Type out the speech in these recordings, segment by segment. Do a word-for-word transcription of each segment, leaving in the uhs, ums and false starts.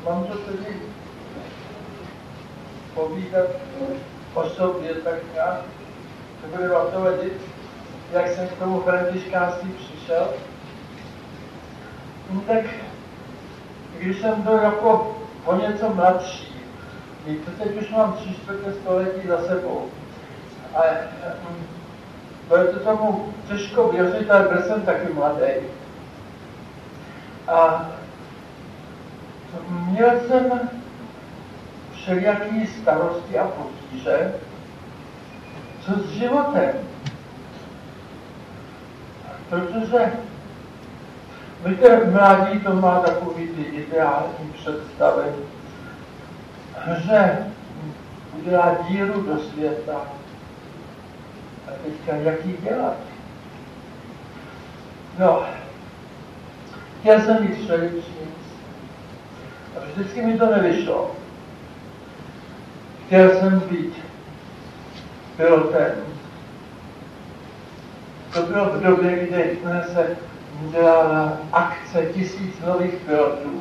mám to tedy povídat o sobě tak nějak, nebude vám to vadit, jak jsem k tomu františkánství přišel. No tak, když jsem byl jako o něco mladší, to teď už mám tři čtvrté století za sebou. A bylo to tomu těžko věřit, ale byl jsem taky mladý. A měl jsem všelijaký starosti a potíže, co s životem. Protože víte, mladí to má takový ty ideální představy, že udělá díru do světa. A teďka jak ji dělat? No, chtěl jsem být všeličníc. A vždycky mi to nevyšlo. Chtěl jsem být pilotem. To bylo v době, kdy se dělala akce tisíc nových pilotů.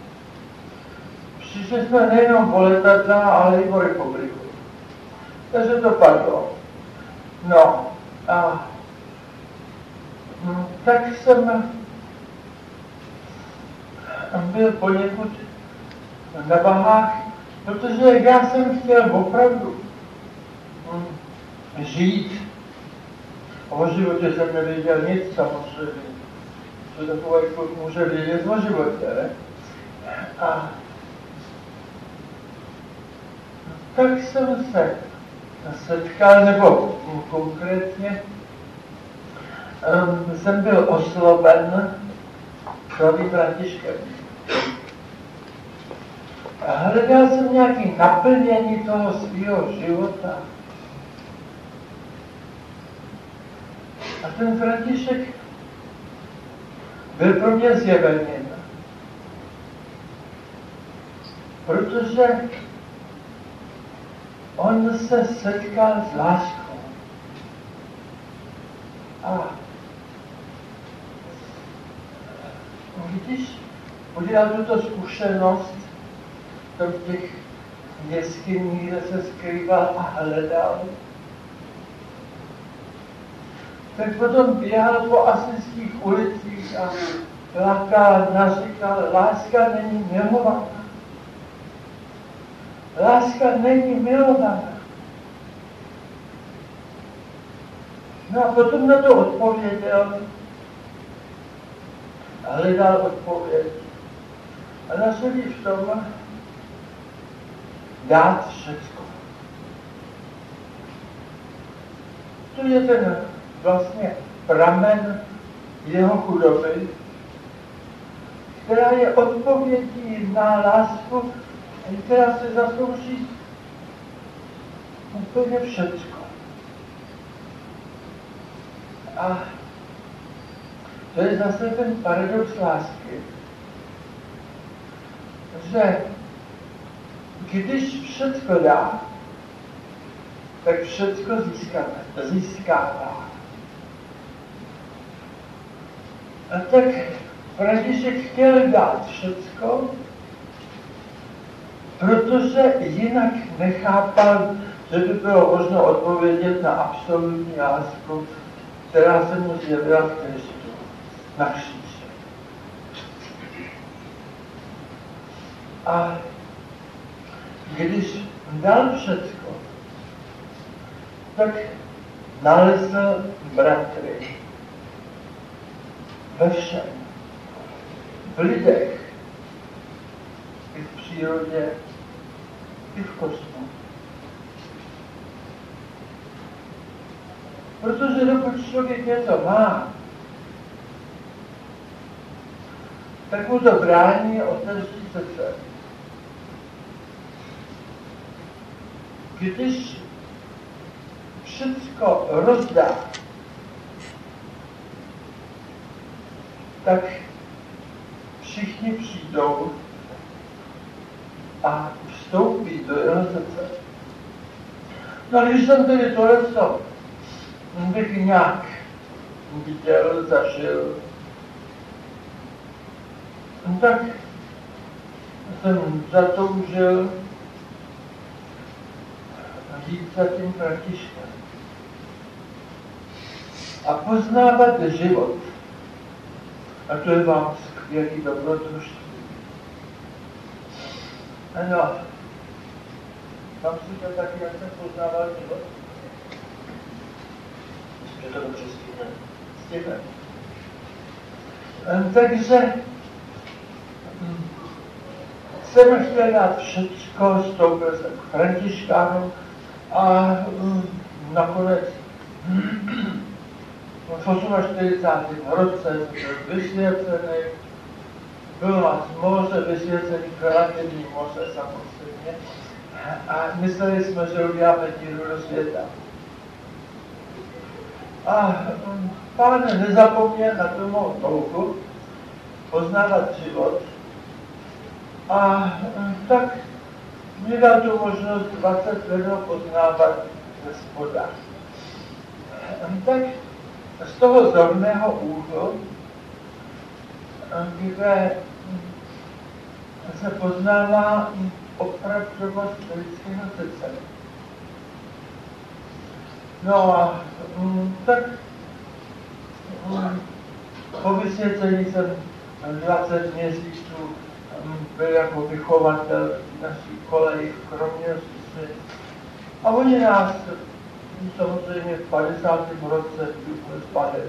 Přišli jsme nejenom o letadla, ale i o republiku. Takže to padlo. No a tak jsem byl poněkud na vahách, protože já jsem chtěl opravdu žít. O životě jsem nevěděl nic samozřejmě. Co takový kluk může vědět o životě, ne? A tak jsem se setkal, nebo konkrétně um, jsem byl osloven svatým Františkem. A hledal jsem nějaké naplnění toho svého života. A ten František byl pro mě zjevením. Protože on se setkal s láskou. A když udělal tuto zkušenost v těch jeskyních, kde se skrýval a hledal, tak potom běhal po asijských ulicích a plakal, naříkal, láska není milovaná. Láska není milovaná. No a potom na to odpověděl a hledal odpověď. A našel ji v tom dát všecko. To je ten vlastně pramen jeho chudoby, která je odpovědí na lásku, která se zaslouží úplně všecko. A to je zase ten paradox lásky, že když všecko dá, tak všecko získáme, získává. A tak František chtěl dát všecko, protože jinak nechápal, že by bylo možno odpovědět na absolutní lásku, která se mu zjevila v Kristu, na kříži. A když dal všecko, tak nalezl bratry ve všem, v lidech, i v přírodě, i v kosmu. Protože dokud člověk něco má, tak mu to brání otevřít srdce. Když všecko rozdá, tak všichni přijdou a vstoupí do jeho srdce. No a když jsem tedy tohleto bych nějak viděl, zažil, no tak jsem zatoužil jít za tím Františkem a poznávat život. A to je vám skvělý dobrodružství. Ano, tam si to taky, jak jsem poznával život. Že to dobře stihne. Stihne. Takže jsem chtěl dát všecko, stoupil jsem k Františkánům a nakonec v čtyřicátém osmém roce byl vysvěcený, byl nás moře, vysvěcený relativní moře samozřejmě a mysleli jsme, že uděláme díru do světa. A Pán nezapomněl na tu mou touhu poznávat život a tak mi dal tu možnost dvacet let poznávat ze spoda. Tak z toho zorného úhlu, kde se poznává opravdovost lidského srdce. No a tak po vysvěcení jsem dvacet měsíců byl jako vychovatel naší koleji v Kroměříži. A oni nás samozřejmě v padesátém roce zbavili.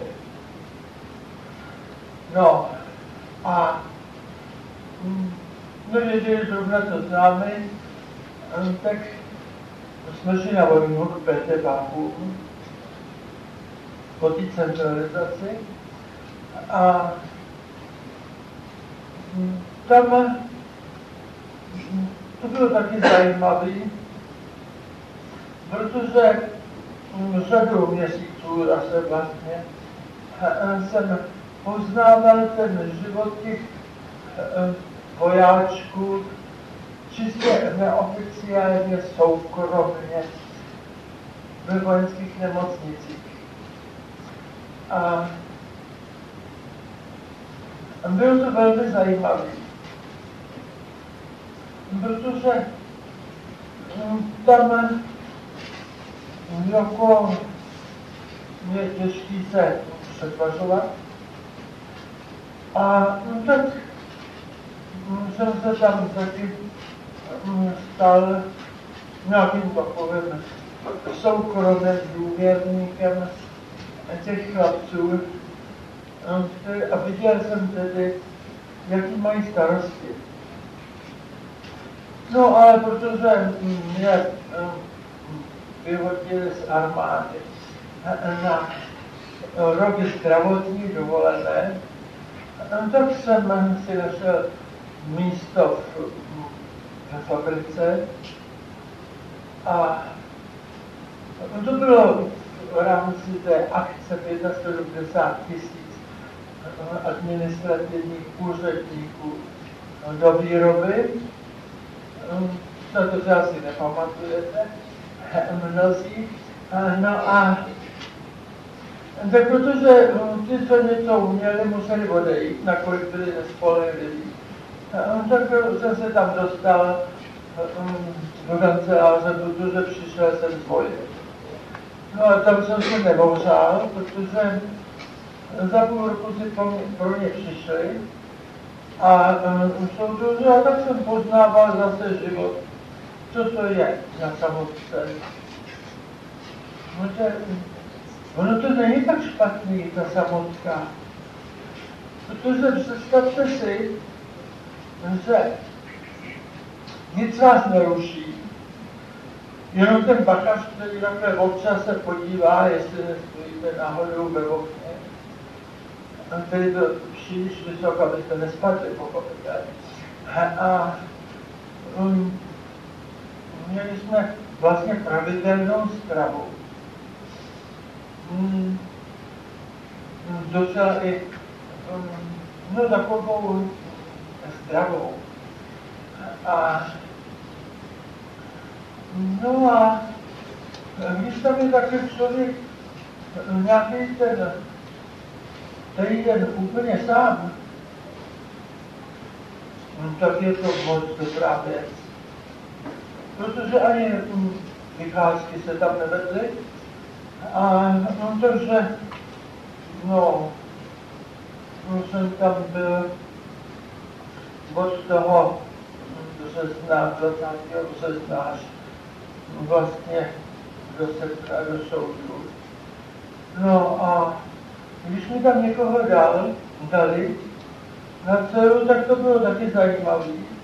No a no věděli zrovna to známe, tak jsme šli na vojnu k Petebákům po té centralizaci a tam to bylo taky zajímavé, protože řadu měsíců zase vlastně jsem poznával ten život těch vojáčků čistě neoficiálně soukromně ve vojenských nemocnicích. A bylo to velmi zajímavé, protože tam jako je těžký se přetvařovat. A tak jsem se tam taky stal nějakým takovým soukromým důvěrníkem těch chlapců a viděl jsem tedy, jaký mají starosti. No ale protože mě vyhodili z armády na rok zdravotní dovolené, tak jsem si našel místo v, v fabrice a to bylo v rámci té akce sedmdesát pět tisíc administrativních úředníků do výroby. Na to se asi nepamatujete mnozí. No a tak protože ty, co něco uměli, museli odejít, nakolik byli nespolehliví. Tak jsem se tam dostal do kanceláře, protože přišel jsem z boje. No a tam jsem se nevohřál, protože za půl roku si pro mě přišli a soudruzi, a tak jsem poznával zase život, co to je na samotce. Ono to není tak špatný, ta samotka. Protože představte si, že nic vás neruší, jenom ten bakař, který takhle občas se podívá, jestli nestojíte náhodou ve okně. Který byl příliš vysoko, abyste nespadli, pochopitelně. A um, měli jsme vlastně pravidelnou stravu. Um, docela i um, no, takovou zdravou. A no a když tam je taky člověk nějaký ten týden úplně sám, tak je to moc dobrá věc. Protože ani vycházky se tam nevedly. A no, takže, no, no, jsem tam byl od toho března, dvacátého března až vlastně do srpna do soudu. No a když mi tam někoho dal, dali na dceru, tak to bylo taky zajímavé.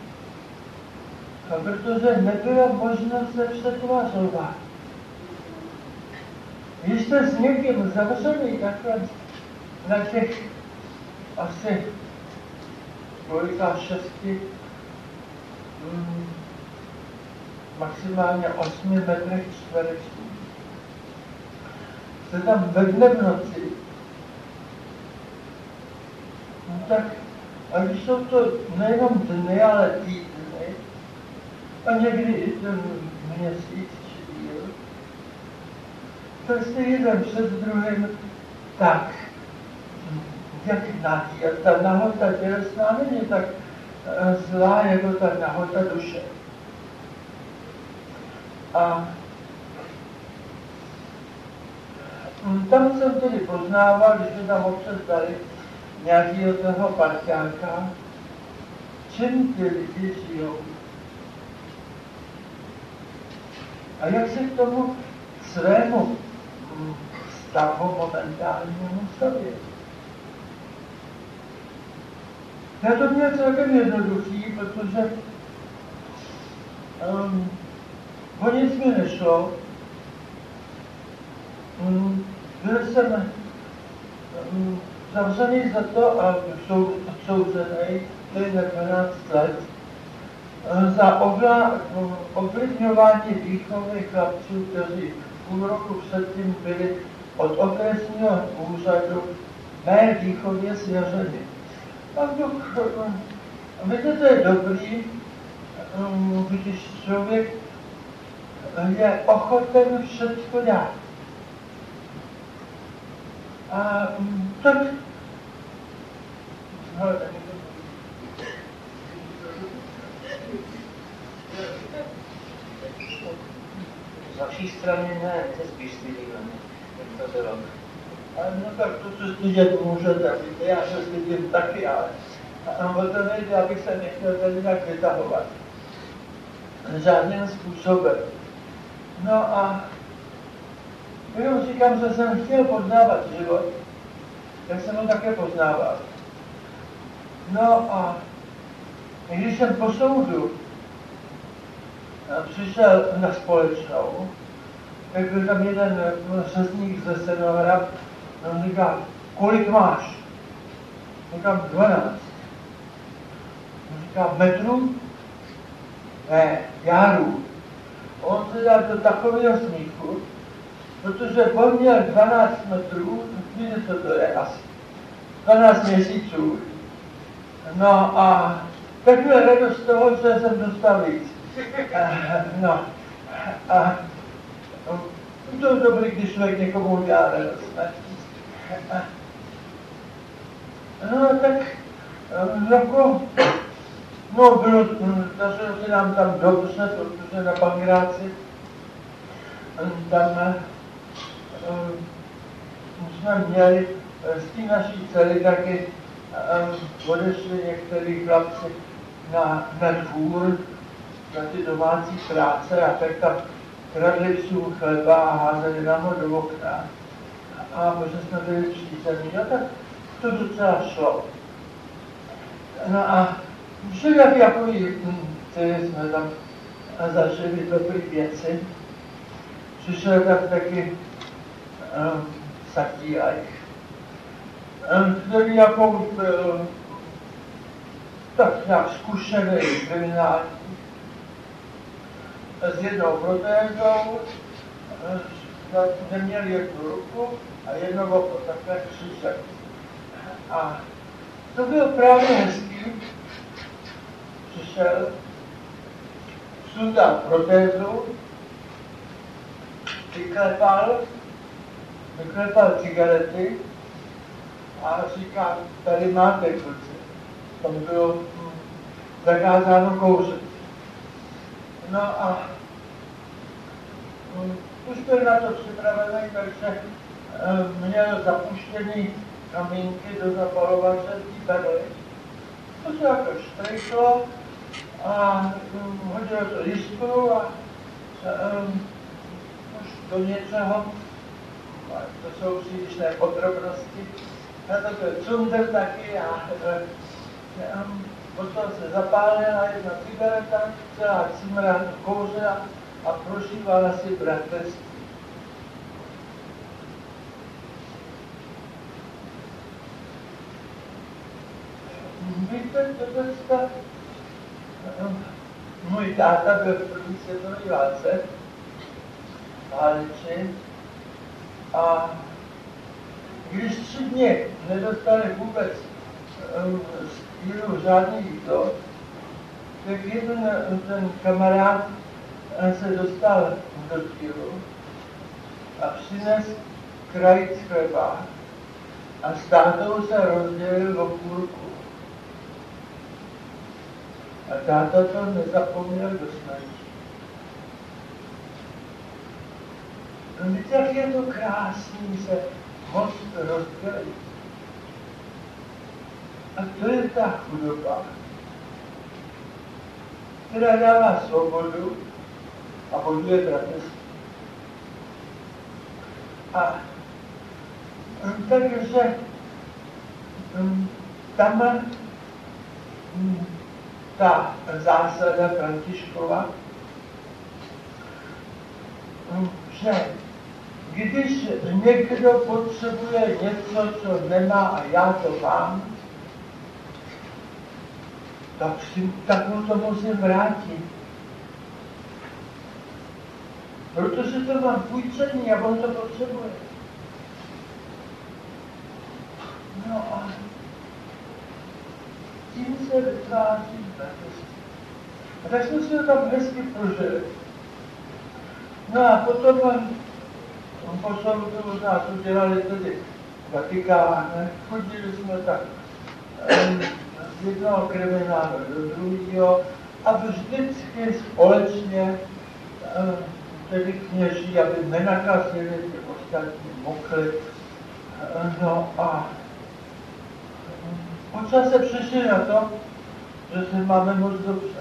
Protože nebyla možnost se přetvařovat. Když jste s někým zavřený takhle na těch asi kolika šesti, mm, maximálně osmi metrech čtverečních, jste tam ve dne v noci, no tak, a když jsou to nejenom dny, ale týdny, a někdy i ten měsíc či díl, tak jste jeden před druhým tak, jak nahý. A ta nahota tělesná není tak zlá, jako ta nahota duše. A tam jsem tedy poznával, když mi tam občas dali nějakého toho parťáka, čím ty lidi žijou. A jak se k tomu svému stavu momentálnímu stavět. Já to měl celkem jednoduchý, protože um, o nic mi nešlo. Um, byl jsem um, zavřený za to a sou, odsouzený, to je na dvanáct let, za ovlivňování výchovy chlapců, kteří půl roku předtím byli od okresního úřadu mé výchově svěřeny. A víte, to je dobrý, když člověk je ochoten všechno dát. A tak z vaší strany ne, to spíš stydíme, jak to bylo. No tak to se stydět můžete, víte, já se stydím taky, ale o to nejde, abych se nechtěl tady nějak vytahovat. Žádným způsobem. No a jenom říkám, že jsem chtěl poznávat život, tak jsem ho také poznával. No a když jsem po soudu přišel na společnou, tak byl tam jeden řezník ze Senohrad, on říká, kolik máš? Říkám, dvanáct. On říká, metrů? Ne, járů. On se dal do takového smíchu, protože on měl dvanáct metrů, víte, co to je asi, dvanáct měsíců. No a tak měl radost z toho, že jsem dostal víc. No, a to je dobrý, když člověk někomu udělá radost, ne? No, tak jako, no, bylo, dařilo se nám tam dobře, protože na Pangráci, tam jsme měli z té naší cely taky odešli některý chlapci na, na dvůr, na ty domácí práce a tak tam kradli psů chleba a házeli nám ho do okna. A protože jsme byli přízemní, no tak to docela šlo. No a všelijak jakoví, ty jsme tam zažili dobrý věci. Přišel tam taky um, Satíaj, um, který jako už byl tak nějak zkušený kriminální. S jednou protézou, neměl jednu ruku a jedno oko, takhle křížek. A to bylo právě hezký. Přišel, sundal protézu, vyklepal, vyklepal cigarety a říká, tady máte kluci. Tam bylo zakázáno kouřit. No a um, už byl na to připravený, takže um, měl zapuštěný kamínky do zapalovače z berly. To se jako štrejklo a um, hodil to listku a um, už do něčeho, to jsou přílišné podrobnosti, a to byl cunder taky a um, potom se zapálila jedna cigareta, celá cimra kouřila a prožívala si bratrství. Víte, to je můj táta byl v první světové válce v Haliči a když tři dny nedostali vůbec z jídlu žádný jídlo, tak jeden ten kamarád se dostal do dílu a přines krajíc chleba a s tátou se rozdělil o půlku. A táta to nezapomněl do smrti. Víte, jak je to krásný se moc rozdělit. A to je ta chudoba, která dává svobodu a buduje bratrství. A takže tam ta zásada Františkova, že když někdo potřebuje něco, co nemá a já to mám, tak, si, tak mu to musím vrátit. Protože to mám půjčení a on to potřebuje. No a tím se vytváří bratrství. A tak jsme si to tam hezky prožili. No a potom po soudu nás udělali tedy Vatikáne, chodili jsme tak um, z jednoho kriminálu do druhého a vždycky společně um, tedy kněží, aby nenakazili, ty ostatní mokli. No a po čase přišli na to, že se máme moc dobře.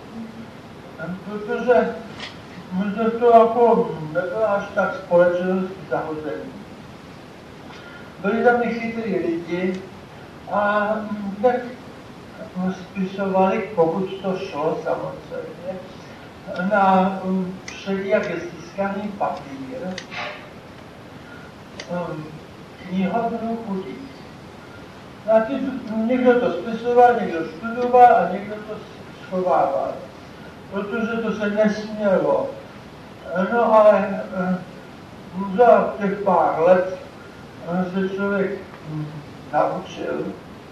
Protože to, to jako nebylo až tak společensky zahozený. Byli tam i chytrý lidi a tak spisovali, pokud to šlo samozřejmě, na všelijak získaný papír knihovnu chudých. A ty, někdo to spisoval, někdo studoval a někdo to schovával, protože to se nesmělo. No ale za těch pár let se člověk naučil,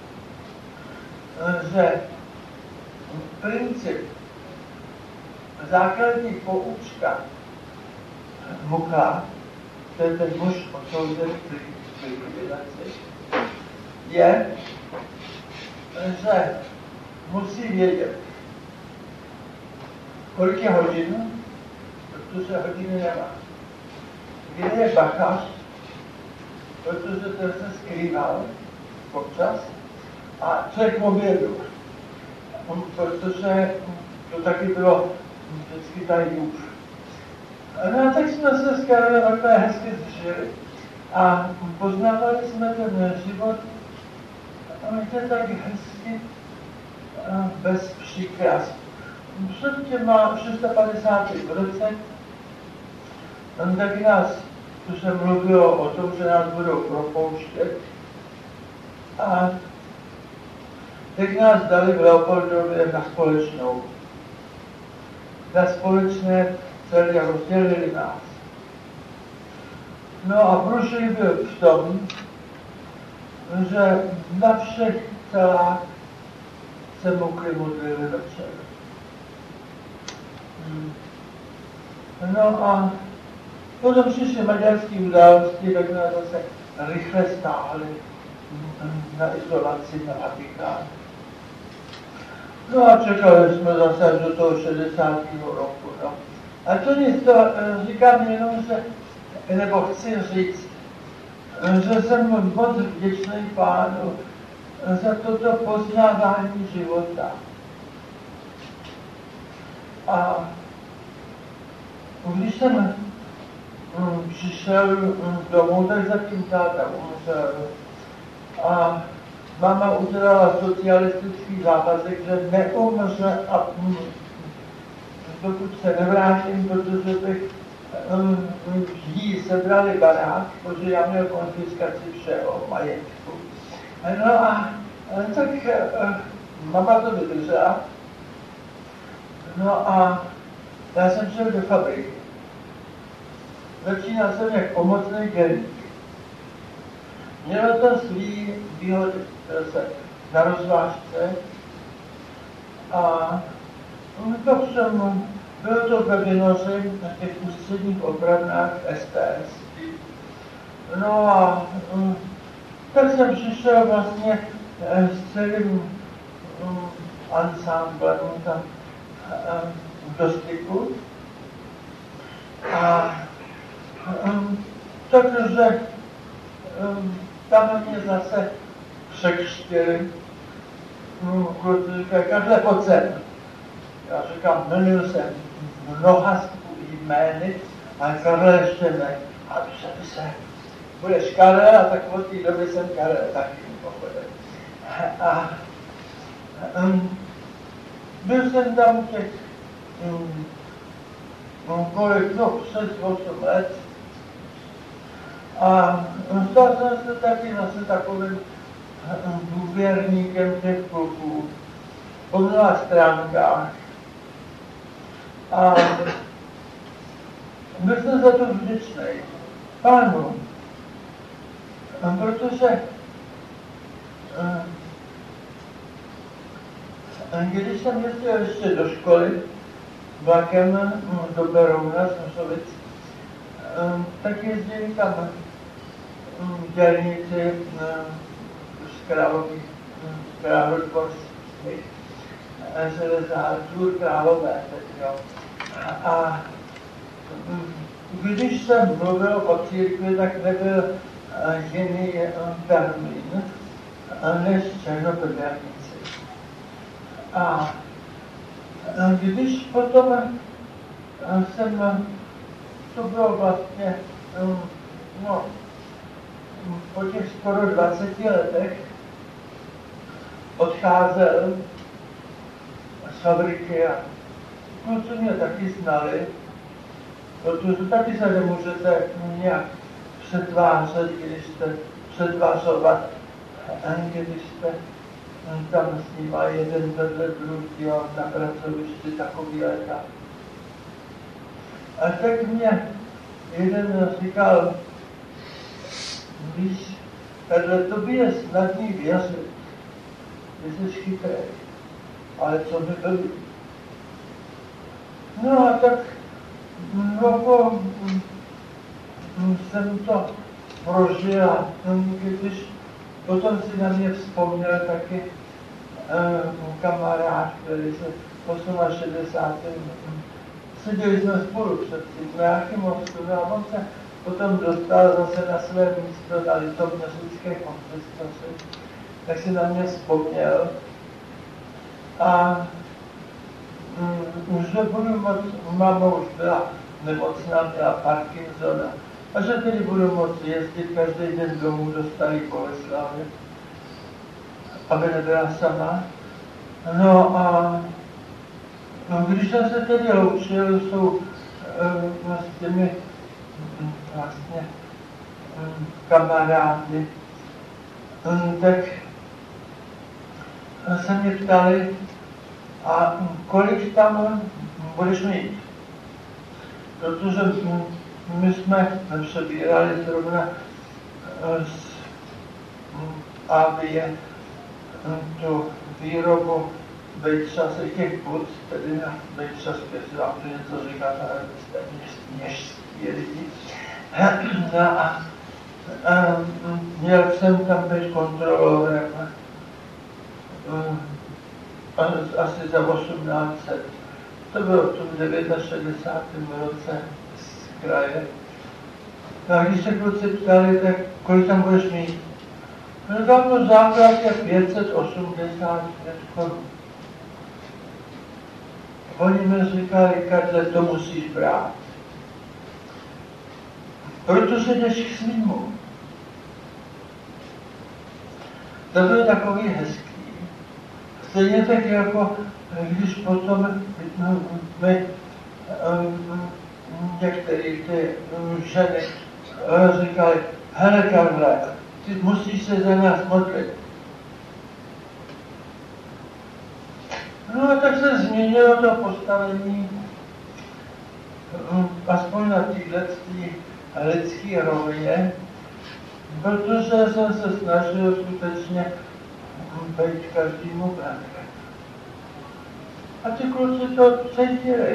že princip, základní poučka Muka, to je ten muž odsouzený k likvidaci, je, že musí vědět, kolik je hodin, protože hodiny nemá. Kde je bachař, protože ten se skrýval občas, a co je k obědu, protože to taky bylo vždycky tady dův. No a tak jsme se s Karolem takhle hezky zžili a poznávali jsme ten život a víte, tak hezky bez příkras. Před těma šestopadesátým roce, tak nás, tu se mluvilo o tom, že nás budou propouštět, a teď nás dali v Leopoldově na společnou. Na společné celé rozdělili nás. No a průšvih byl v tom, že na všech celách se mokli modlili večer. No a potom přišly maďarské události, tak nás zase rychle stáhli na izolaci na Vatikán. No a čekali jsme zase do toho šedesátého roku. No. A to nic, to říkám jenom, že, nebo chci říct, že jsem moc vděčný Pánu za toto poznávání života. A když jsem přišel domů, tak zatím táta umřel. A máma udělala socialistický závazek, že neumře a dokud se nevrátím, protože bych um, jí sebrali barák, protože já měl konfiskaci všeho majetku. No a tak uh, mama to vydržela. No a já jsem šel do fabriky. Začínal jsem jak pomocný dělník. Mělo to svý výhody, se na rozvážce a to jsem, bylo to ve Vinoři na těch ústředních opravnách S T S. No a um, tak jsem přišel vlastně s celým um, ansámblem tam um, do styku. A um, takže um, tam mě zase překřtili. Um, kluci říkají, Karle, pojď sem. Já říkám, jmenuji se mnoha jmény, ale Karel ještě ne. A když by se, budeš Karel, a tak od té doby jsem Karel taky pochodem. A um, byl jsem tam těch um, um, kolik, no přes osm let. A stal jsem se taky zase takovým um, důvěrníkem těch kluků po mnoha stránkách. A byl jsem za to vděčný Pánu, protože když jsem jezdil ještě do školy vlakem do Berouna z Nošovic, tak jezdili tam dělníci z Králových, z Králových, železářů, Králové, jo. A když jsem mluvil o církvi, tak nebyl jiný termín než černopedérníci. A když potom jsem, to bylo vlastně, no, po těch skoro dvaceti letech odcházel z fabriky a kluci mě taky znali, protože taky se nemůžete nějak přetvářet, když jste přetvářovat, když jste tam s nima jeden vedle druhého na pracovišti takový léta. A tak mě jeden říkal, víš, takhle tobě je snadný věřit, že jsi chytrý, ale co mi byli? No a tak mnoho jsem to prožil a když potom si na mě vzpomněl taky uh, kamarád, který se v šedesátém osmém seděli jsme spolu před tím Jáchymovskou a on se potom dostal zase na své místo na litoměřické konfiskaci, tak si na mě vzpomněl. A um, že budu moc, máma už byla nemocná, měla Parkinsona, a že tedy budu moct jezdit každý den domů do Staré Boleslavy, aby nebyla sama. No a no, když jsem se tedy loučil s uh, těmi um, vlastně um, kamarády, um, tak se mě ptali, a kolik tam budeš mít? Protože my jsme přebírali zrovna z Avie tu výrobu vejtřasy, těch bud, tedy na vejtřaské, si vám to něco říká, ale jste městské lidi. No a, a měl jsem tam být kontrolorem asi za osmnáct set. To bylo v tom šedesátém devátém roce z kraje. No a když se kluci ptali, tak kolik tam budeš mít? No tam to základ je pět set osmdesát pět korun. Oni mi říkali, Karle, to musíš brát. Protože jdeš k svýmu. To bylo takový hezký. Stejně tak jako, když potom my některé ty ženy říkali, hele Karle, ty musíš se za nás modlit. No a tak se změnilo to postavení, aspoň na této lidské rovině, protože jsem se snažil skutečně být každému bratrem. A ty kluci to cítili.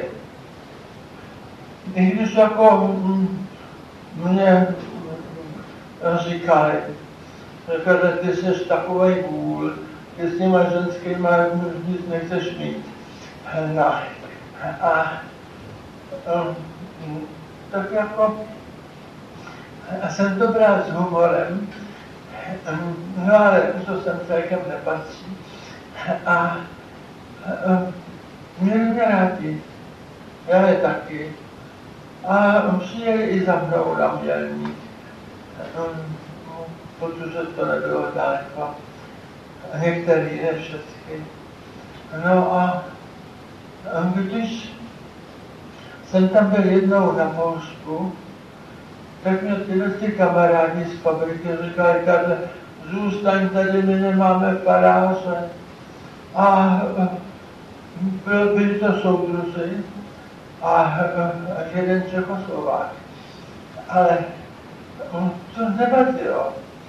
I když jako mě říkali, že ty jsi takovej vůl, ty s těma ženskýma nic nechceš mít. No. A um, tak jako a jsem to bral s humorem, um, no ale to jsem celkem nepatří. A um, měli mě rádi, já je taky. A um, přijeli i za mnou na Mělník, um, protože to nebylo daleko. Některý, ne všechny. No a když jsem tam byl jednou na Polsku, tak mě tyhle ty kamarádi z fabriky říkali, Karle, zůstaň tady, my nemáme faráře. A byli to soudruzi a jeden Čechoslovák. Ale to nevadilo,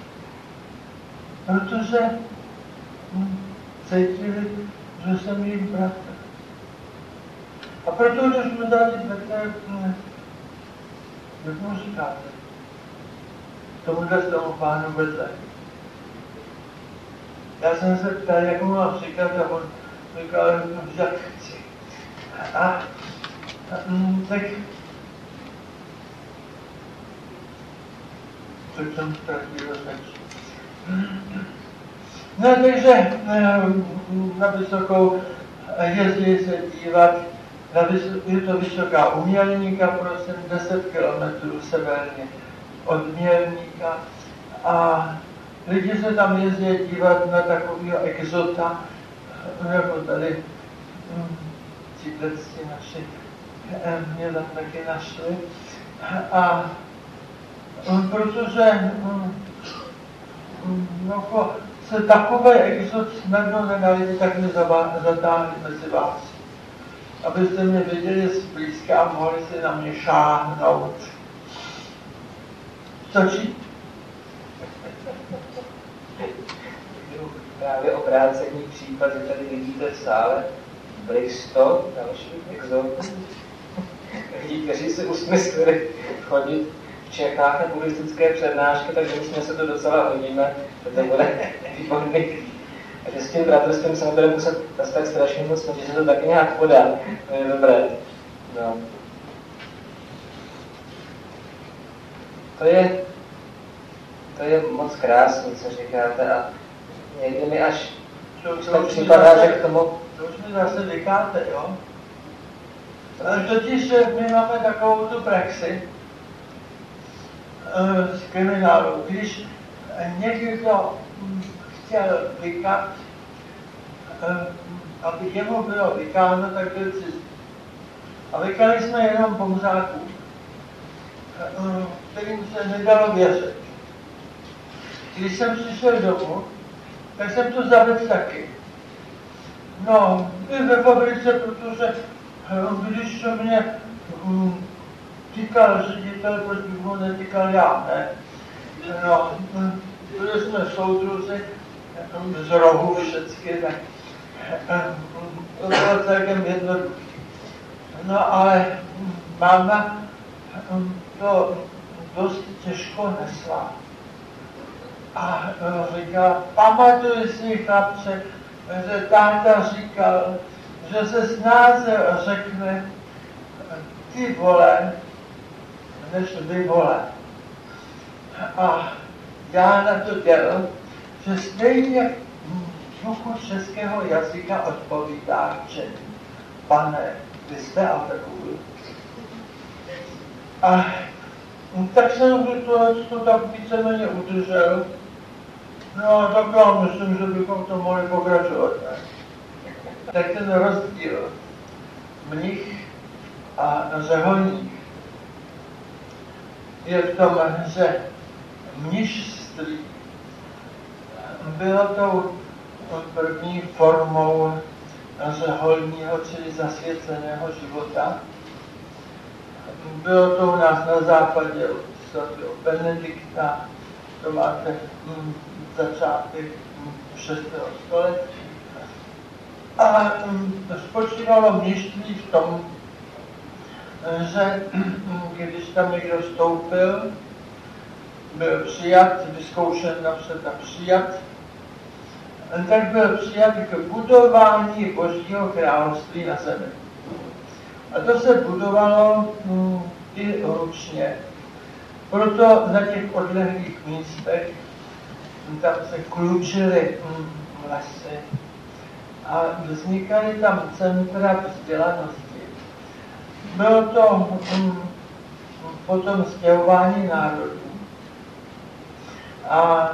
protože cítili, že jsem jejich bratr. A proto, když jsme dali bratr, jak mu říkáte, tomuhle z tomu pánu vedle. Já jsem se ptal, jak mu mám říkat, a on říkal, jak chci. A, a tak, tak jsem ztratil řeč. No takže na Vysokou jezdí se dívat, na Vys- je to Vysoká u Mělníka, prosím, deset kilometrů severně od Mělníka. A lidi se tam jezdí dívat na takového exota, jako tady tímhletí naši mě tam taky našli. A protože no, se takové exot snadno nenajde, tak mě zatáhli mezi vás. Abyste mě viděli zblízka a mohli si na mě šáhnout. Stačí? Právě obrácený případ, že tady vidíte v sále blisto dalších exotů. Lidí, kteří si usmysleli chodit v Čechách na buddhistické přednášky, takže myslím, že se to docela hodíme, že to bude výborný. A že s tím bratrstvím se nebude muset zase tak strašně moc, že se to taky nějak podá. To je dobré. No. To je, to je moc krásný, co říkáte, a někdy mi až tak připadá, že k tomu... To už mi zase vykáte, jo? Totiž my máme takovou tu praxi z kriminálu. Když někdo chtěl vykat, aby jemu bylo vykáno, tak byl cizí. A vykali jsme jenom pomzáků, kterým se nedalo věřit. Když jsem přišel domů, tak jsem to zavedl taky. No, i ve fabrice, protože když se mě týkal ředitel, proč bych ho netýkal já, ne? No, byli jsme soudruzi z rohu všecky, tak to bylo celkem jednoduché. No ale máma to dost těžko nesla. A říká, pamatuj si, chlapče, že táta říkal, že se snáze řekne ty vole, než vy vole. A já na to dělal, že stejně v duchu českého jazyka odpovídá, že pane, vy jste a takový. A tak jsem to, to tak víceméně udržel. No a tak já myslím, že bychom to mohli pokračovat. Ne? Tak ten rozdíl mnich a řeholník je v tom, že mnišství bylo tou první formou řeholního, čili zasvěceného života. Bylo to u nás na západě od svatého Benedikta, to máte hm, začátek šestého století. A hm, spočívalo mnišství v tom, že hm, když tam někdo vstoupil, byl přijat, vyzkoušen napřed a přijat, tak byl přijat k budování Božího království na zemi. A to se budovalo hm, i ručně. Proto na těch odlehlých místech tam se klučily hm, lesy a vznikaly tam centra vzdělanosti. Bylo to hm, potom stěhování národů. A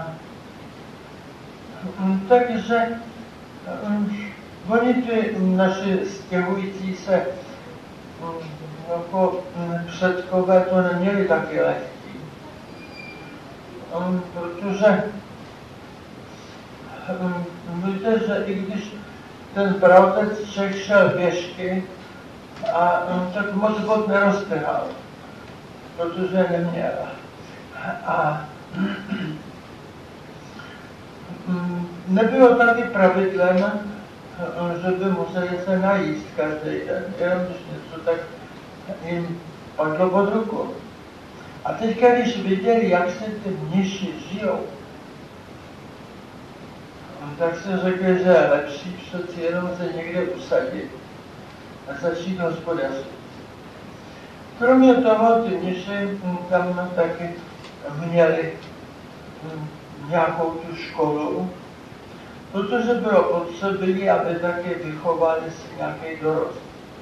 hm, takže hm, oni ty naši stěhující se hm, jako hm, předkové to neměli taky lehký. Um, protože um, víte, že i když ten pravotec Čech šel pěšky, a um, tak moc bod neroztrhal, protože neměl. A um, nebylo taky pravidlem, um, že by museli se najíst každý den, jenom když něco tak jim padlo pod ruku. A teďka, když viděli, jak se ty mniši žijou, tak se řekli, že je lepší přeci jenom se někde usadit a začít hospodařit. Kromě toho, ty mniši tam taky měli nějakou tu školu, protože bylo potřebí, aby taky vychovali si nějaký dorost.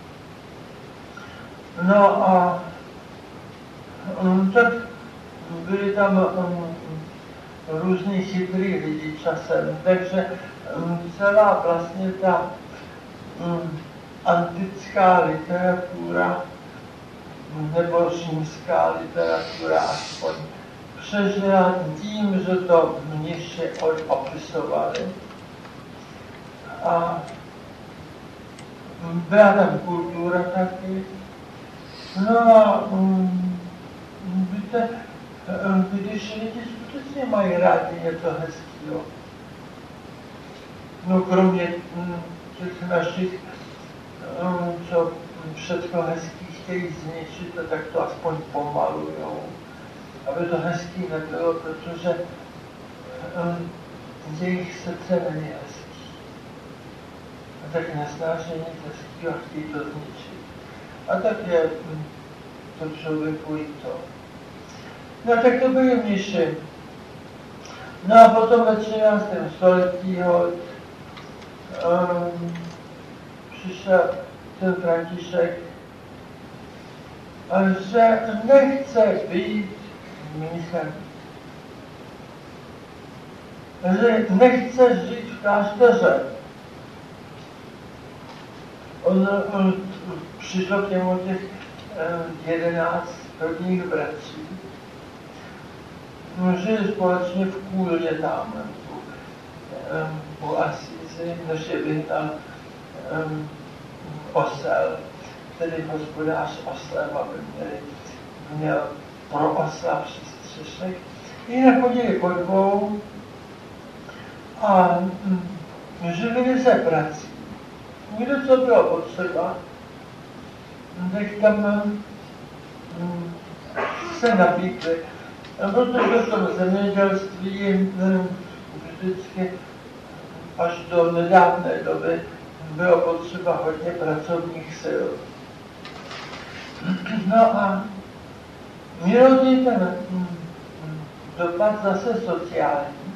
No a Um, tak byli tam um, různý chytrý lidi časem, takže um, celá vlastně ta um, antická literatura nebo římská literatura aspoň přežila tím, že to mniši opisovali. A um, byla tam kultura taky. No a um, víte, když lidi skutečně mají rádi něco hezkého, no kromě těch našich, co všechno hezký chtějí zničit, tak to aspoň pomalujou, aby to hezký nebylo, protože jejich srdce není hezký. A tak nesnáší nic hezkého a chtějí to zničit. A tak je to člověku i to. No tak to byli mniši. No a potom ve třináctém století um, přišel ten František, že nechce být mnichem. Že nechce žít v klášteře. On, on přišel k němu těch jedenáct rodných bratří. Žili společně v Kůlně tam, u, u Asízy, než je vyhnal um, osel, tedy hospodář oslem, aby měli, měl pro osla přístřešek. Jinak chodili po dvou a um, živili se prací. Kdo co bylo potřeba, tak tam um, se nabídli. A protože v tom zemědělství vždycky až do nedávné doby bylo potřeba hodně pracovních sil. No a mělo ten dopad zase sociální,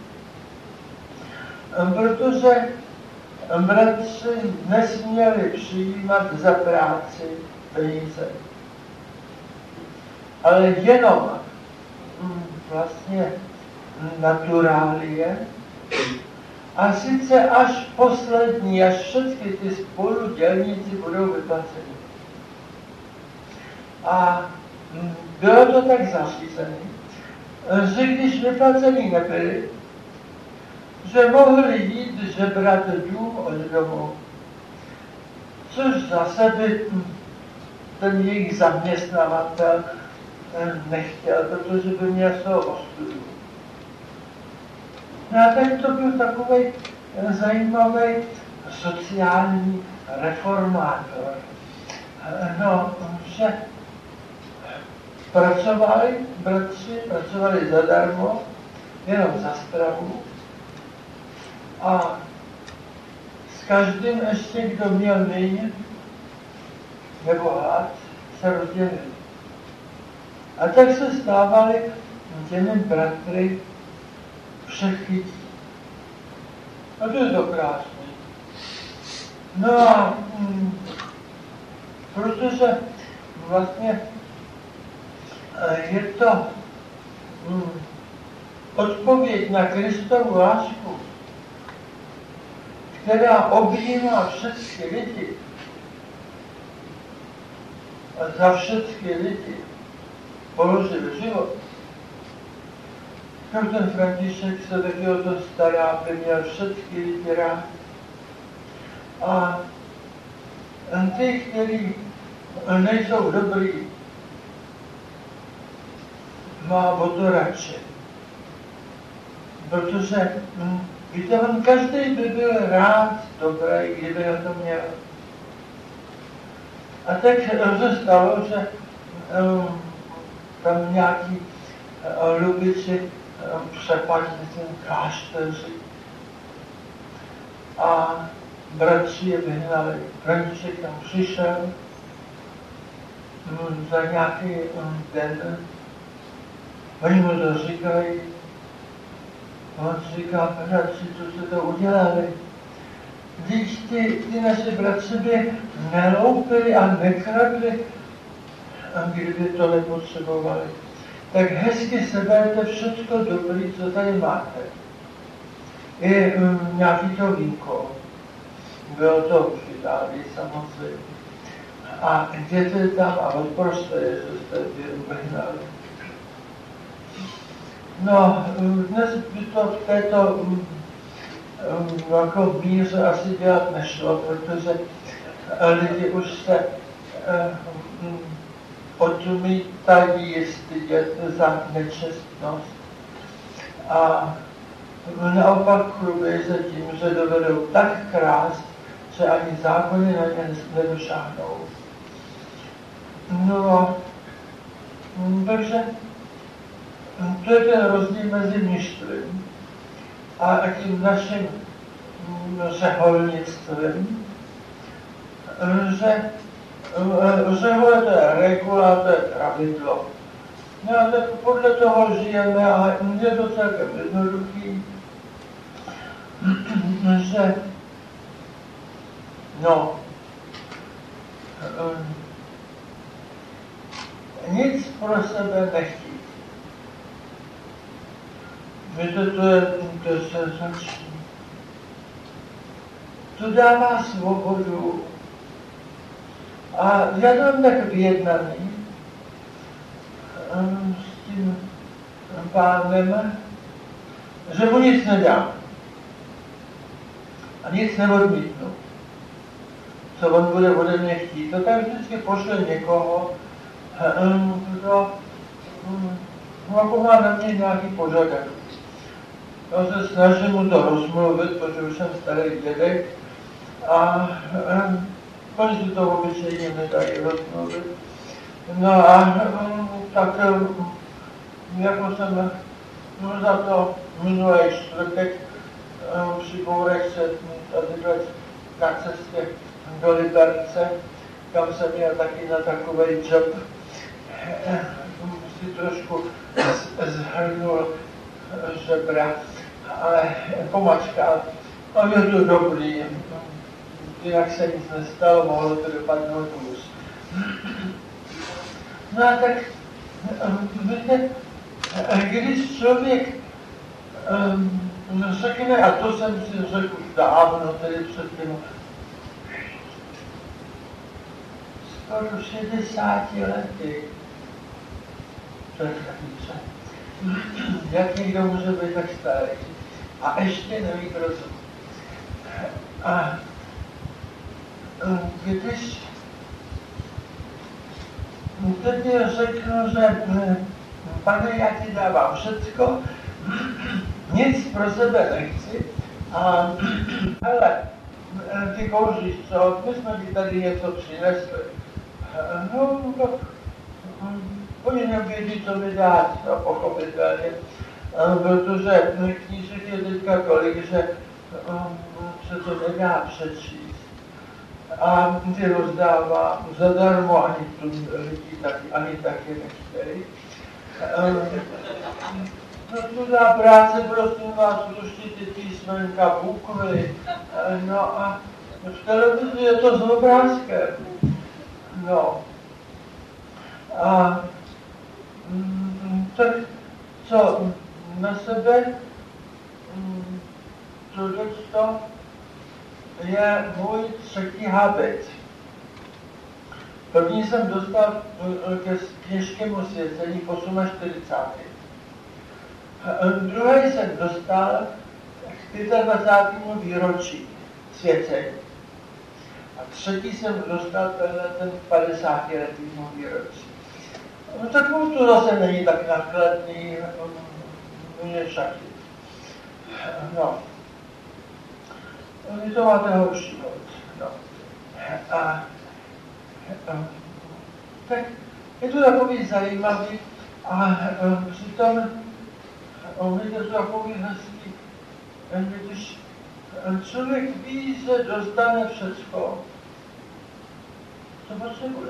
protože bratři nesměli přijímat za práci peníze, ale jenom vlastně naturálie, a sice až poslední, až všechny ty spoludělníci budou vyplaceni. A bylo to tak zařízené, že když vyplacení nebyli, že mohli jít žebrat dům od domu, což zase by ten jejich zaměstnavatel nechtěl, protože by měl svou ostudu. No a tak to byl takový zajímavý sociální reformátor. No, že pracovali, bratři, pracovali zadarmo, jenom za stravu. A s každým ještě, kdo měl míň nebo hlad, se rozdělili. A tak se stávali těmi bratry všech lidí. A to je to krásné. No a mm, protože vlastně je to mm, odpověď na Kristovu lásku, která objímá všechny lidi a za všechny lidi položil život. Tak ten František se taky o to stará, aby měl všechny lidi rád. A ty, kteří nejsou dobrý, má o to radši. Protože, víte, on každý by byl rád dobrý, kdyby na to měl. A tak se stalo, že um, tam nějaký uh, lubiči um, přepadli ten klášteři. A bratři je vyhnali. František tam přišel um, za nějaký um, den. Oni mu to říkají. On říká, bratři, co jste to udělali? Když ty, ty naše bratři by neloupili a nekradli, a kdyby to nepotřebovali, tak hezky seberte všechno dobré, co tady máte. I um, nějaký to vínko. Bylo to v Itálii samozřejmě. A jděte tam a odproste je, že jste vyhnali. No, dnes by to v této um, jako míře asi dělat nešlo, protože lidi už se um, odmítají stydět za nečestnost. A naopak chlubí se tím, že dovedou tak krást, že ani zákony na ně nedošáhnou. No, takže to je ten rozdíl mezi mistrem a tím naším řeholnictvím, že řehole to je regula, to je pravidlo. No a tak podle toho žijeme a je to celkem jednoduchý, že no, nic pro sebe nechtít. Víte, to je, to je senzační. To dává svobodu. A já mám tak vyjednaný um, s tím pánem, že mu nic nedám. A nic neodmítnu. Co on bude ode mě chtít. To tak vždycky pošle někoho, um, kdo um, jako má na mě nějaký požadavek. Já se snažím mu to rozmluvit, protože už jsem starý dědek a um, oni si to obyčejně nedají rozmluvit. No a um, tak um, jako jsem no, za to minulý čtvrtek při Bourečce, na cestě do Liberce, kam jsem měl taky na takový job, si trošku zhrnul žebra, ale pomačkal. A je to dobrý, jinak se nic nestalo, mohlo to dopadnout hůř. No a tak, víte, když člověk um, řekne, a to jsem si řekl už dávno, tedy před těmi skoro šedesáti lety, to je taky jak někdo může být tak starý a ještě neví rozum. A když teď řeknu, že pane, já ti dávám všecko, nic pro sebe nechci a hele, ty kouříš, co? My jsme ti tady něco přinesli. No, no, oni nevědí, co mi dát, no, pochopitelně, protože knížek je teďka tolik, že se to nedá přečíst. A ty rozdává zadarmo, ani tu lidi taky, ani taky nechtějí. No tu dá práce, prosím vás, zrušit ty písmenka, bukvy, no a v televizi je to s obrázkem. No. A tak co, na sebe tohleto je můj třetí habit. První jsem dostal ke kněžskému svěcení v čtyřicátém osmém. Druhý jsem dostal k dvacátému pátém výročí svěcení. A třetí jsem dostal tenhle ten padesátiletýmu výročí. No tak to zase není tak nákladný, mě všaky. No. Vy to máte horší moc. No. A, a tak je to takový zajímavý a, a přitom je to takový hezký, když člověk ví, že dostane všecko, co potřebuje.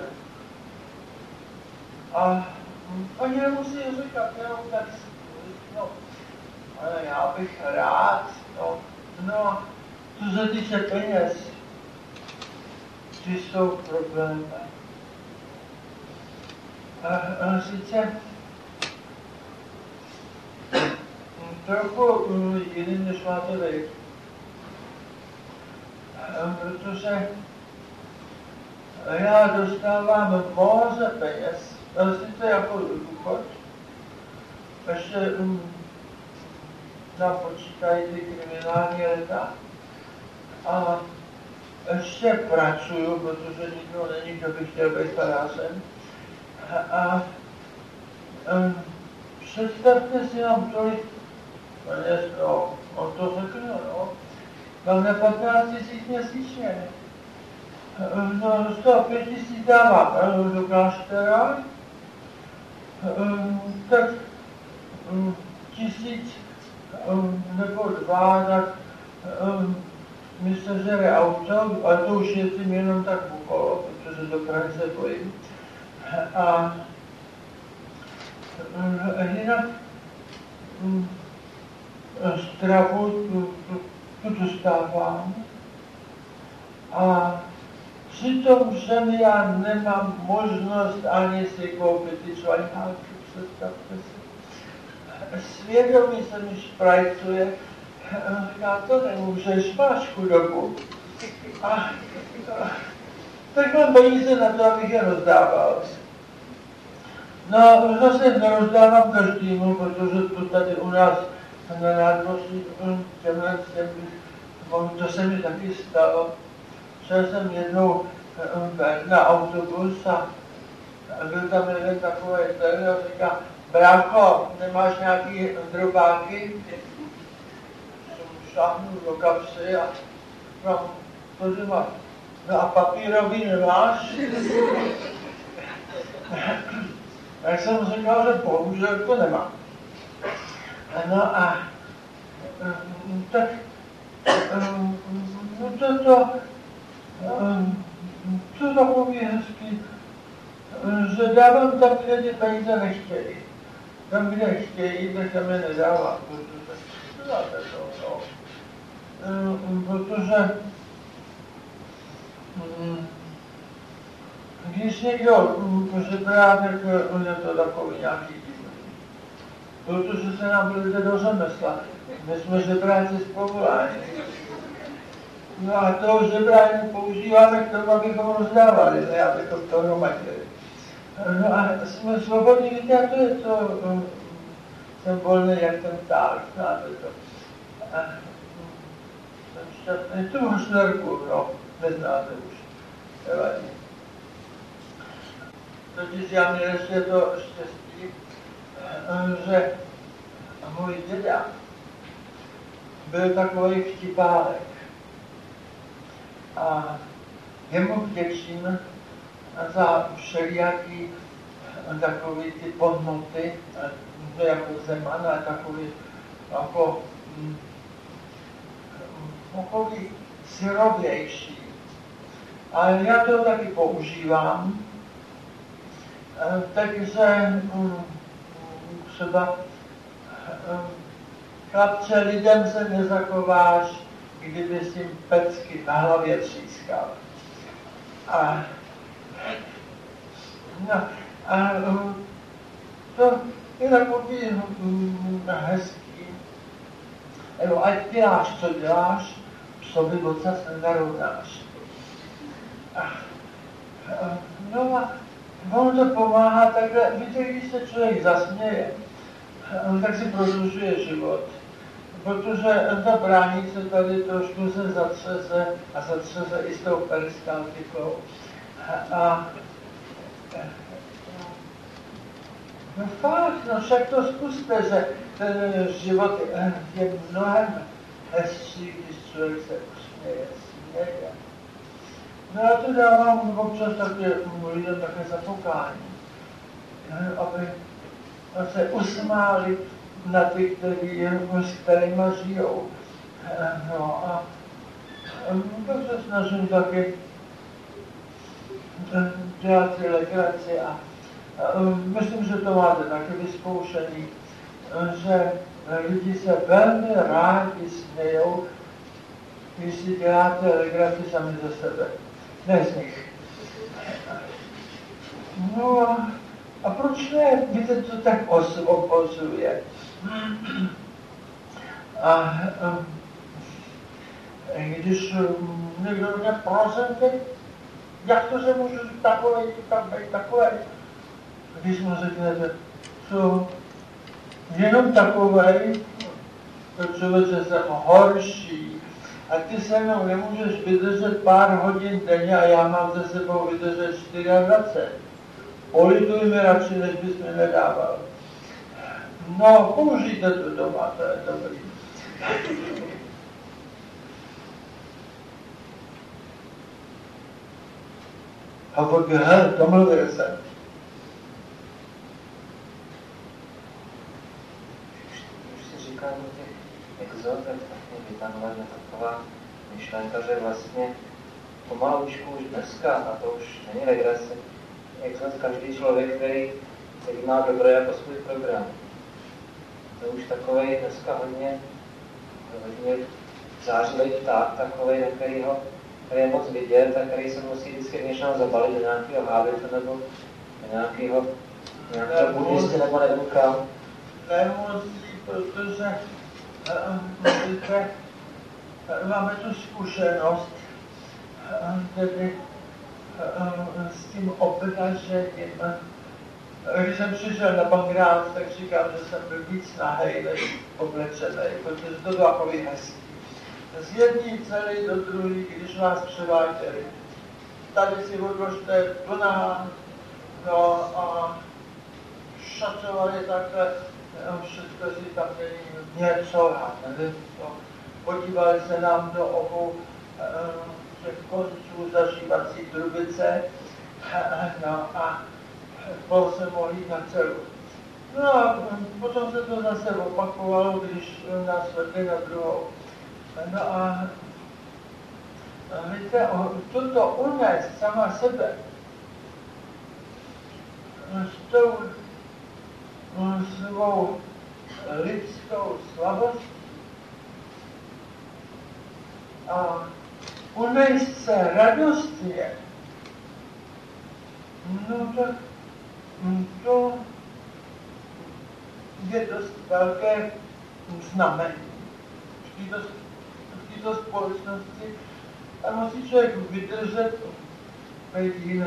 A oni nemusí říkat, jenom tak, no, ale já bych rád, no, no, co se týče peněz, ty jsou problémy. A, a sice trochu jiný, než máte vy. Protože já dostávám moře peněz, sice jako důchod, ještě um, nám počítají ty kriminální leta a ještě pracuju, protože nikdo není, kdo by chtěl být farářem. A, a um, představte si nám tolik peněz, no, on to řekne, no, mám na patnáct tisíc měsíčně. No, z toho pět tisíc dávám do kláštera, tak tisíc nebo dva, tak mi se žere auto, ale to už jezdím jenom tak okolo, protože do Prahy se bojím. A jinak stravu tu, tu, tu dostávám. A přitom, že já nemám možnost ani si koupit ty čvajnáky, představte si. Svědomí se mi šprajcuje, říká, to nemůžeš, máš chudobu. A, a tak mám peníze na to, abych je rozdával. No, zase nerozdávám každému, protože to tady u nás na nádraží těmhle těm, to se mi taky stalo. Šel jsem jednou na autobus a byl tam jeden takový ten a říká, brácho, nemáš nějaký drobáky? Jsem šáhnul do kapsy a no, to máš. No a papírový nemáš? Tak jsem říkal, že bohužel to nemám. No a tak no to, to, to takový hezký, že dávám tam, kde ty peníze nechtějí. Tam, kde chtějí, tak tam je nedávám, protože dáte to, no. Protože když někdo žebrá, tak je to takový nějaký divný. Protože se nám lidé do řemesla. My jsme žebráci z povolání. No a toho žebrání používáme k tomu, abychom rozdávali, ne abychom to hromadili. No a jsme svobodní, víte, a to je to, jsem volný jak ten pták, znáte to. A, jsem šťastný, tu huslerku, no, neznáte už, nevadí. Totiž já měl ještě to štěstí, že můj děda byl takový vtipálek. A jemu vděčím za všelijaký takový ty podnoty, jako Zeman, a takový jako takový syrovější. A já to taky používám, takže třeba chlapče, lidem se nezachováš, kdyby si jim pecky na hlavě třískal. A, no, a to je takový hezký. Evo, ať děláš, co děláš, psovi ocas nenarovnáš. No a ono to pomáhá takhle, víte, když se člověk zasměje, tak si prodlužuje život. Protože ta bránice tady trošku se zatřese a zatřese i s tou peristaltikou. A no fakt, no však to zkuste, že ten život je mnohem hezčí, když člověk se usměje, směje. No já to dávám občas taky lidem také zapokání, aby se usmáli na ty, který, s kterými žijou. No a tak se snažím taky dělat si legraci a, a myslím, že to máte taky vyzkoušený, že lidi se velmi rádi smějou, když si děláte legraci sami ze sebe, ne z nich. No a, a proč ne? Víte, co tak osvobozuje? A, a když někdo mě prosím, jak to se můžu říct takovej, takovej, takovej? Když mu řeknete, co, jenom takovej, to člověče se horší. A ty se mnou nemůžeš vydržet pár hodin denně a já mám ze sebou vydržet dvacet čtyři. Politujme radši, než bys mi nedával. No, použijte to doma, to je dobrý. A pak, he, domluvil jsem. Už si říkám o těch exotech, tak mě vytanula taková myšlenka, že vlastně pomalučku už dneska, a to už není legrace, exot každý člověk, který, který má dobro jako svůj program. To už takovej dneska hodně, hodně zářilej pták, takovej, na kterýho, který je moc vidět a který se musí vždycky většinou zabalit do nějakého hábitu nebo do nějakého, nějakého buddhisty nebo nevím kam. Nemusí, protože uh, máme tu zkušenost, tedy s tím obnažením. Když jsem přišel na Bangrát, tak říkám, že jsem byl víc nahej než oblečený, protože to bylo takový hezký. Z jedné celé do druhé, když nás převáděli. Tady si odložte plná, no a šačovali takhle, všechno si tam měli něco, nevím, no. Podívali se nám do obou těch konců zažívací trubice, no a pol se mohl jít na celu. No a potom se to zase opakovalo, když nás vedli na druhou No a víte, toto unést sama sebe s tou svou lidskou slabostí a unést se radostně, no tak to je dost velké znamení. V této, v této společnosti a musí člověk vydržet být jiný.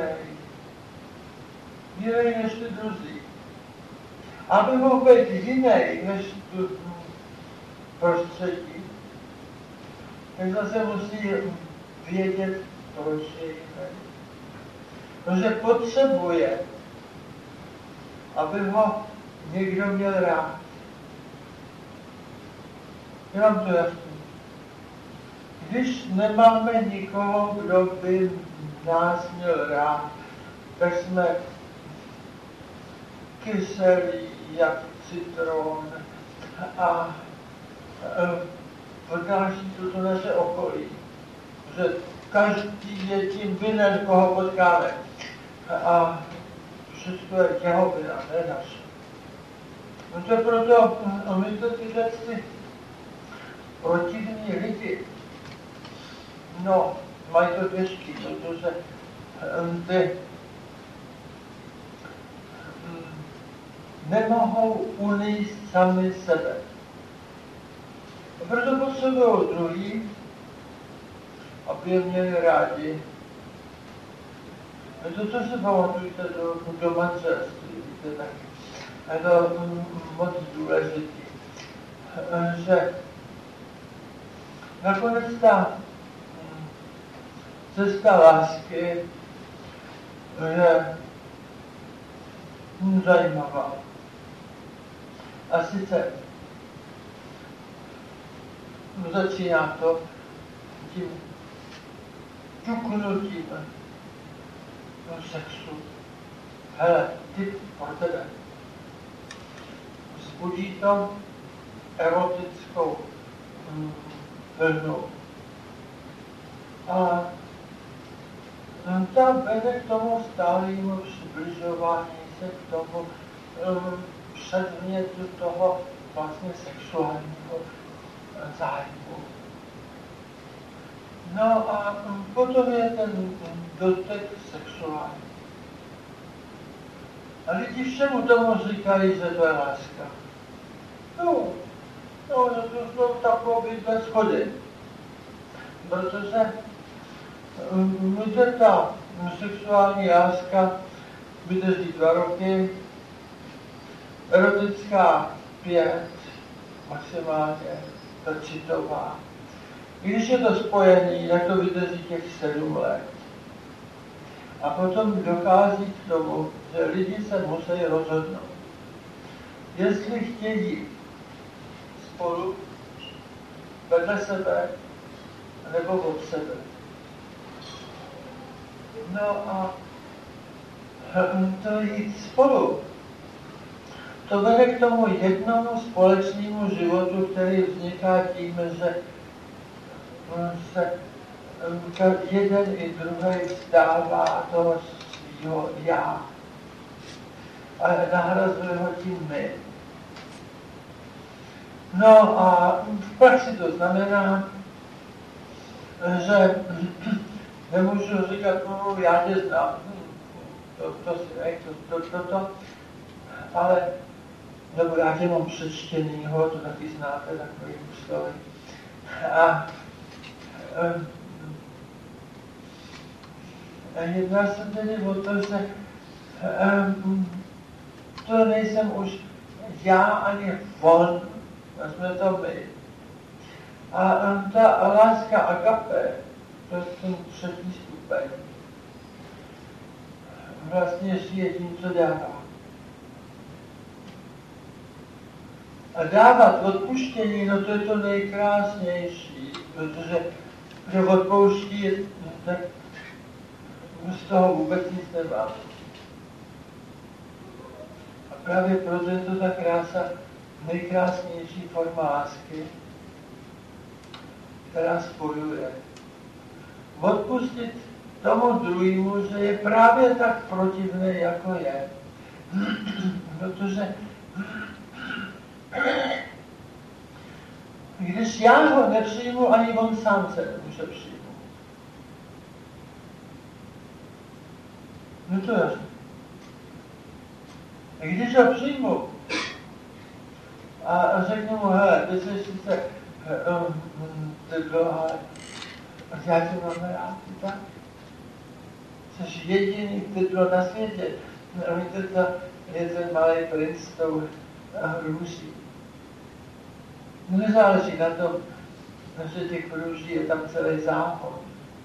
Jiný než ty druzí. Aby mohl být jiný než tu prostředí, tak zase musí vědět, proč je jiný. Protože potřebuje, aby ho někdo měl rád. Je vám to jasný? Když nemáme nikoho, kdo by nás měl rád, tak jsme kyselí jak citron a odnáší to do naše okolí. Že každý je tím vinen, koho potkáme. A všechno je jeho vina, ne naše. No to proto, my to tyhle ty protivní lidi, no, mají to těžký, protože ty nemohou unést sami sebe. A proto potřebují druhý, aby je měli rádi. A to, co si pamatujte do, do manželství, víte, tak je to moc důležitý, že nakonec ta cesta lásky je zajímavá. A sice začíná to tím ťuknutím do sexu. Hele, ty pro tebe. Vzbudí to erotickou vlnu. A ta vede k tomu stálému přibližování se k tomu um, předmětu toho vlastně sexuálního zájmu. No a um, potom je ten dotek sexuální. A lidi všemu tomu říkají, že to je láska. No, no, že to jsou takové bez schody. Protože um, ta sexuální láska vydrží dva roky, erotická pět, maximálně trčitová. I když je to spojený, tak to vydrží těch sedm let. A potom dochází k tomu, že lidi se musí rozhodnout, jestli chtějí spolu, vedle sebe, nebo od sebe. No a to jít spolu, to vede k tomu jednomu společnému životu, který vzniká tím, že se jeden i druhý vzdává toho svýho já a nahrazuje ho tím my. No a v praxi to znamená, že nemůžu říkat, no, já tě znám, to, to si nech, to, to, to, to, ale, nebo já tě mám přečtenýho, to taky znáte, takový úslovy. A, um, a jedná se tedy o to, že um, to nejsem už já ani on, a jsme to my. A um, ta láska agape, to je ten třetí stupeň, vlastně žije tím, co dává. A dávat odpuštění, no to je to nejkrásnější, protože kdo odpouští, tak z toho vůbec nic nemá. A právě proto je to ta krása, nejkrásnější forma lásky, která spojuje. Odpustit tomu druhému, že je právě tak protivný, jako je. Protože když já ho nepřijmu, ani on sám se nemůže přijmout. No to jasně. Když ho přijmu a řeknu mu, hele, ty jsi sice tyhle, ale já tě mám rád, tak? Jsi jediný tyhle na světě. Víte, to je ten malý princ s tou růží. Nezáleží na tom, že těch růží je tam celý záhon.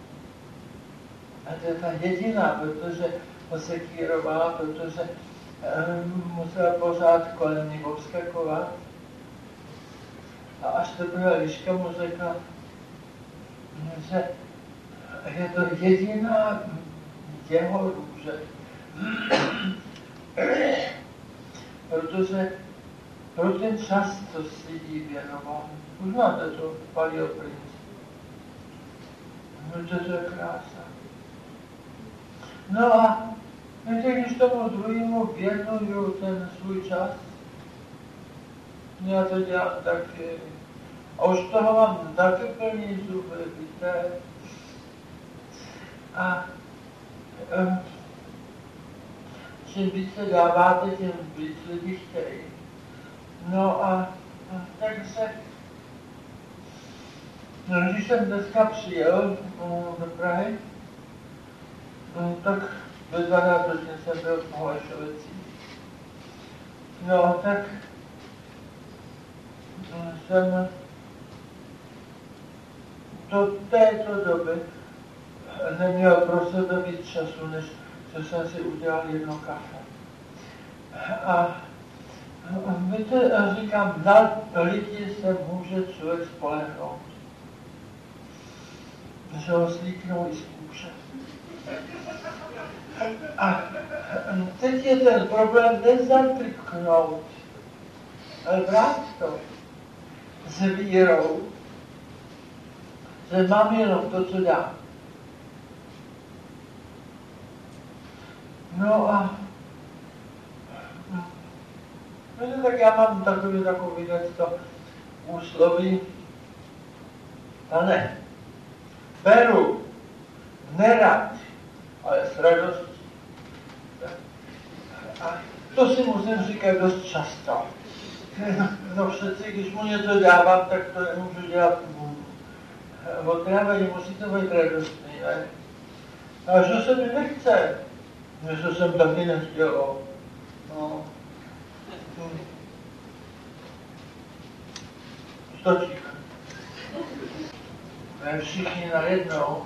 A to je ta jediná, protože ho se kýrovala, protože um, musela pořád kolem ní obskakovat. A až teprve Liška mu řekla, že je to jediná jeho růže. Protože pro ten čas, co si jí věnoval, už máte to Palio Prince. No to je krása. No a víte, když tomu druhému věnuju ten svůj čas, já to dělám taky. A už toho mám taky plný zuby, víte. A um, čím více dáváte, tím víc lidi chtějí. No a, a takže, no, když jsem dneska přijel um, do Prahy, um, tak bez dvanáct hodin jsem byl v Holešovicích. No tak um, jsem do této doby neměl pro sebe víc času, než že jsem si udělal jedno kafe. A víte, říkám, na lidi se může člověk spolehnout. Že ho slíknou i z kůže. A teď je ten problém nezatrknout, ale brát to s vírou, že mám jenom to, co dám. No a no, tak já mám takový takový to úsloví. Pane, beru, nerad, ale s radostí. A to si musím říkat dost často. No přeci, když mu něco dávám, tak to nemůžu dělat. Od trávení musí to být radostný, ne? A že se mi nechce. Něco jsem taky nechtěl. No. Stačí. Ne všichni najednou.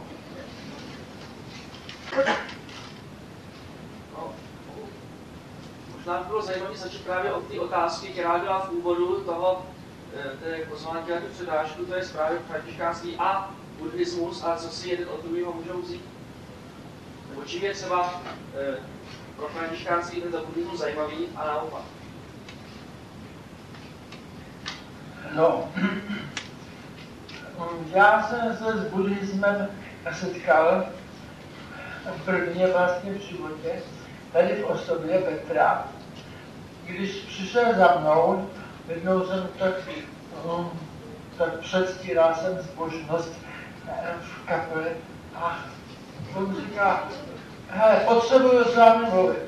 No. Možná by bylo zajímavé začít právě od té otázky, která byla v úvodu toho, té pozvánky na tu přednášku, to je právě františkánství a buddhismus a co si jeden od druhého můžou vzít. Nebo čím je třeba eh, pro františkánství tento buddhismus zajímavý a naopak. No, já jsem se s buddhismem setkal prvně vlastně v životě, tady v osobě Petra. Když přišel za mnou, jednou jsem tak, um, tak předstíral jsem zbožnost v kapeli a on říká, hele, potřebuju s vámi mluvit.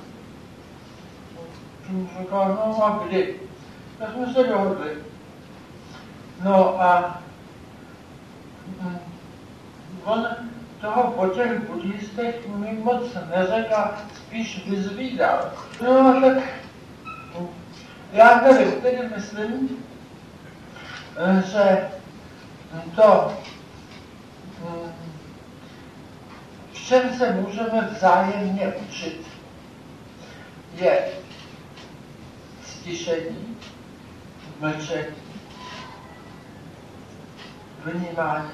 Říkal, no a kdy? Tak jsme se dohodli. No a um, on toho po těch buddhistech mi moc neřekl, spíš vyzvídal. No tak já tady, tedy myslím, že to, v čem se můžeme vzájemně učit, je stišení, mlčení, vnímání.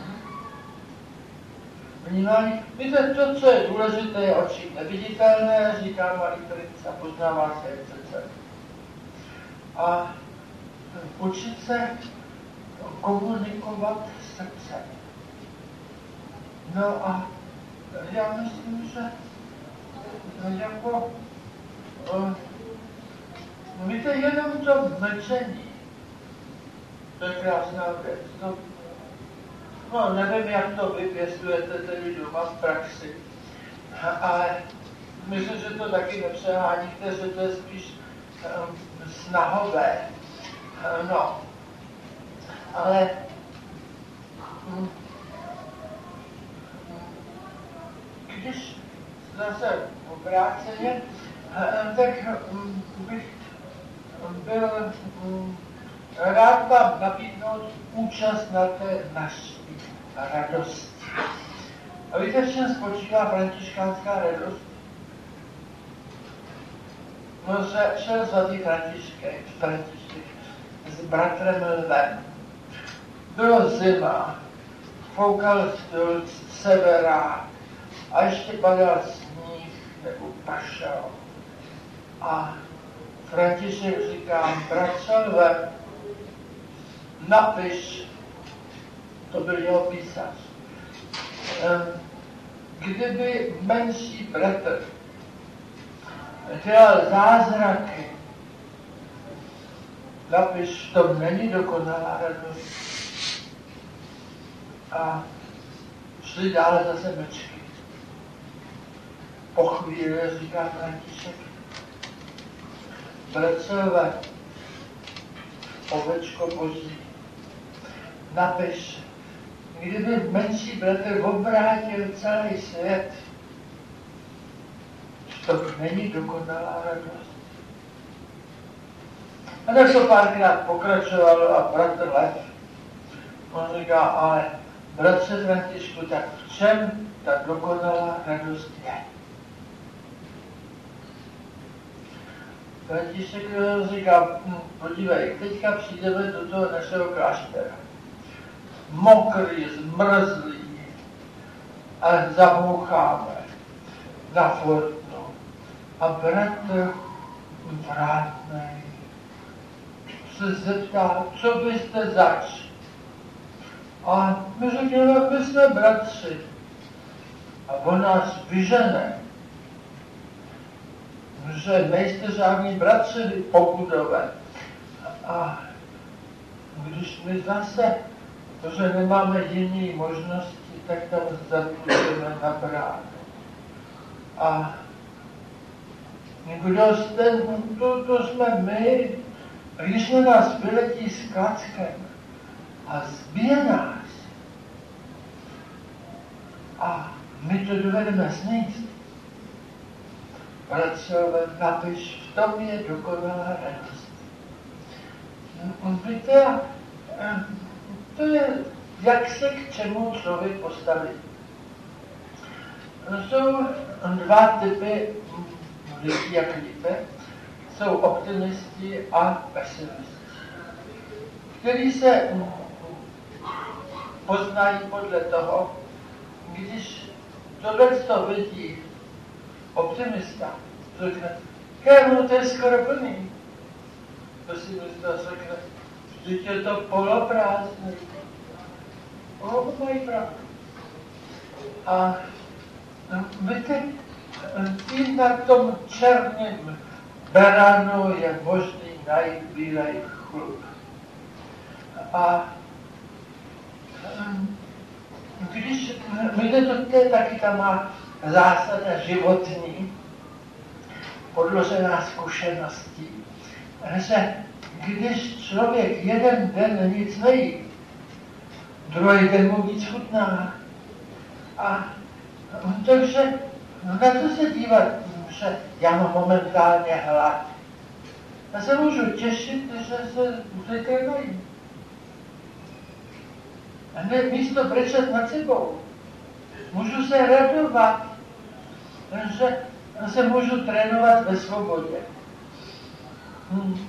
Vnímání, víte, to, co je důležité, je oči neviditelné, říká malý princ a poznává se jak srdce. A učit se komunikovat srdce. No a já myslím, že jako víte, jenom to mlčení, to je krásná věc. To, no, nevím, jak to vy pěstujete tedy doma v praxi, ale myslím, že to taky nepřeháníte, že to je spíš um, snahové. Uh, no, ale um, když zase obráceně, um, tak um, bych byl um, rád vám nabídnout účast na té naší radosti. A víte, v čem spočívá františkánská radost? No, že šel svatý František, František s bratrem Lvem. Bylo zima, foukal z severa a ještě padal sníh nebo pršel. A František říká, bratře Lve, napiš, to byl jeho písař, kdyby menší bratr dělal zázraky, napiš, to není dokonalá radost. A šli dále zase mlčky. Po chvíli říká František, bratře, ovečko boží, napiš, kdyby menší bratr obrátil celý svět, to není dokonalá radost. A tak to párkrát pokračovalo a bratr Lev, on říká, ale bratře Františku, tak v čem ta dokonalá radost je? František říká, hm, podívej, teďka přijdeme do toho našeho kláštera. Mokrý, zmrzlý a zaboucháme na fotnu. A bratr vrátnej se zeptá, co byste zač? A my řekneme, my jsme bratři. A on nás vyžene, že nejste žádní bratři Pokudové. A když my zase, protože nemáme jiné možnosti, tak tam zatlučíme na bránu. A kdo jste, to, to jsme my, a když jsme nás vyletí s klackem a zbije nás, a my to dovedeme sníst, bratře, napiš, v tom je dokonalá radost. Víte, to je, jak se k čemu člověk postaví. Jsou dva typy lidí, jak víte, jsou optimisti a pesimisti, kteří se poznají podle toho, když tohle to vidí optimista, řekne, kému to je skoro plný. Pesimista řekne, vždyť je to poloprázdný. Ono mají pravdu. A víte, tím na tom černém beranu je možný najít bílej chlup. A když, víte, to je taky ta má zásada životní, podložená zkušeností, že když člověk jeden den nic nejí, druhý den mu víc chutná. A takže no na to se dívat, že já mám momentálně hlad. Já se můžu těšit, že se zítra najím. A ne místo brečet nad sebou. Můžu se radovat, že se můžu trénovat ve svobodě. Hmm.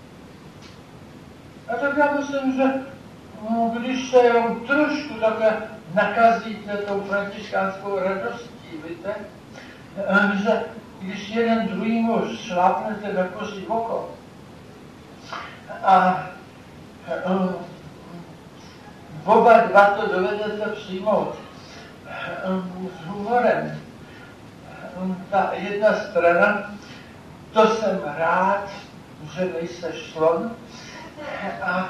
A tak já myslím, že no, když se jenom trošku takhle nakazíte tou františkánskou radostí, víte, že když jeden druhýmu šlápnete na koří oko a oba dva to dovedete přijmout s humorem. Ta jedna strana, to jsem rád, že nejseš slon, a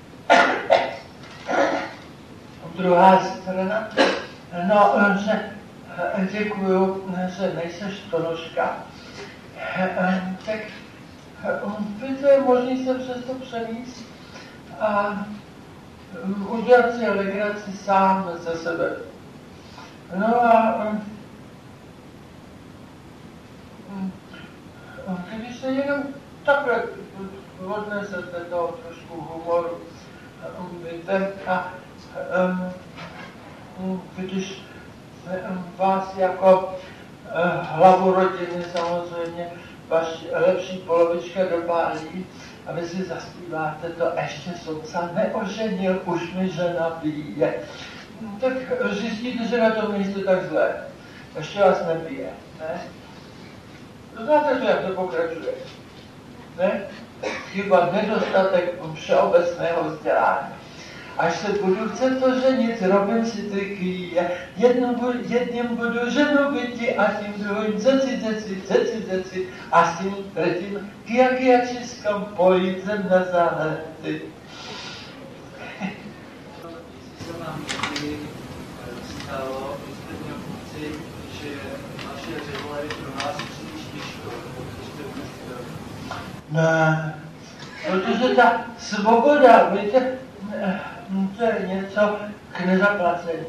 druhá strana, no, že děkuju, že nejseš stonožka. Tak to je možný se přes to přenést a udělat si legraci sám ze sebe. No a když se jenom takhle odnesete toho trošku humoru, víte, a když vás jako hlavu rodiny samozřejmě vaši lepší polovička dopálí a vy si zaspíváte to, ještě jsem se neoženil, už mi žena pije. Tak zjistíte, že na tom nejste tak zlé. Ještě vás nepije, ne? Znáte, že jak to pokračuje? Ne? Chyba nedostatek všeobecného vzdělání. Až se budu chcet oženit, robím si triky, jedním, jedním budu ženu byti a tím druhým zeci, zeci, zeci, zeci a s tím třetím kia, kia, čiskam, pojídzem na zahledy. Se nám někdy stalo, že jste měl pocit, že naše řehole je pro nás příliš těžko, protože jste vůbec. Ne, protože ta svoboda, víte, to je něco k nezaplacení.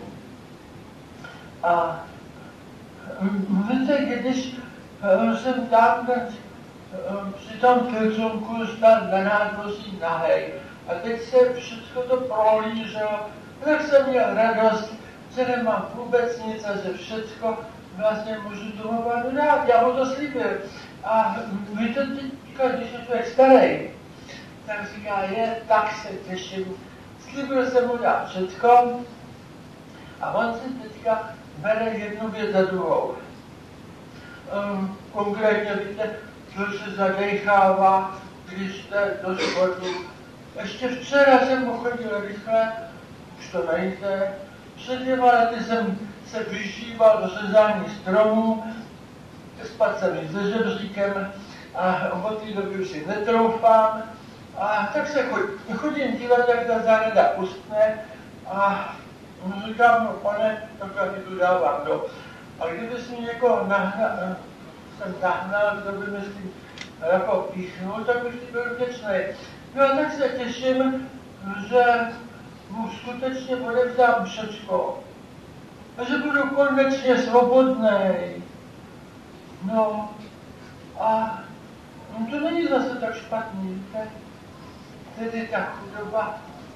A víte, když jsem tam při tom filcunku stál na nádvoří nahej a teď se všechno to prolíželo, tak jsem měl radost, že nemám vůbec nic a že všechno vlastně můžu tomu pánu dát. Já mu to slíbil. A víte, teďka, když je člověk starý, tak říká, je, tak se těším. Slíbil jsem mu dát všechno a on si teďka bere jednu věc za druhou. Um, konkrétně víte, že se zadechává, když jste do sportu. Ještě včera jsem pochodil rychle, už to nejde. Před dvěma lety jsem se vyžíval do řezání stromů, spad jsem i se žebříkem a od té doby už si netroufám. A tak se chodím, chodím dívat, jak ta zahrada uschne a říkám, no pane, takhle ti tu dávám, no. A kdyby si někoho nahnal, jsem nahnal, kdo by mi s tím jako píchnul, tak bych ti byl vděčný. No a tak se těším, že mu skutečně odevzdám všecko. A že budu konečně svobodnej. No a no to není zase tak špatný, víte? Tedy ta chudoba.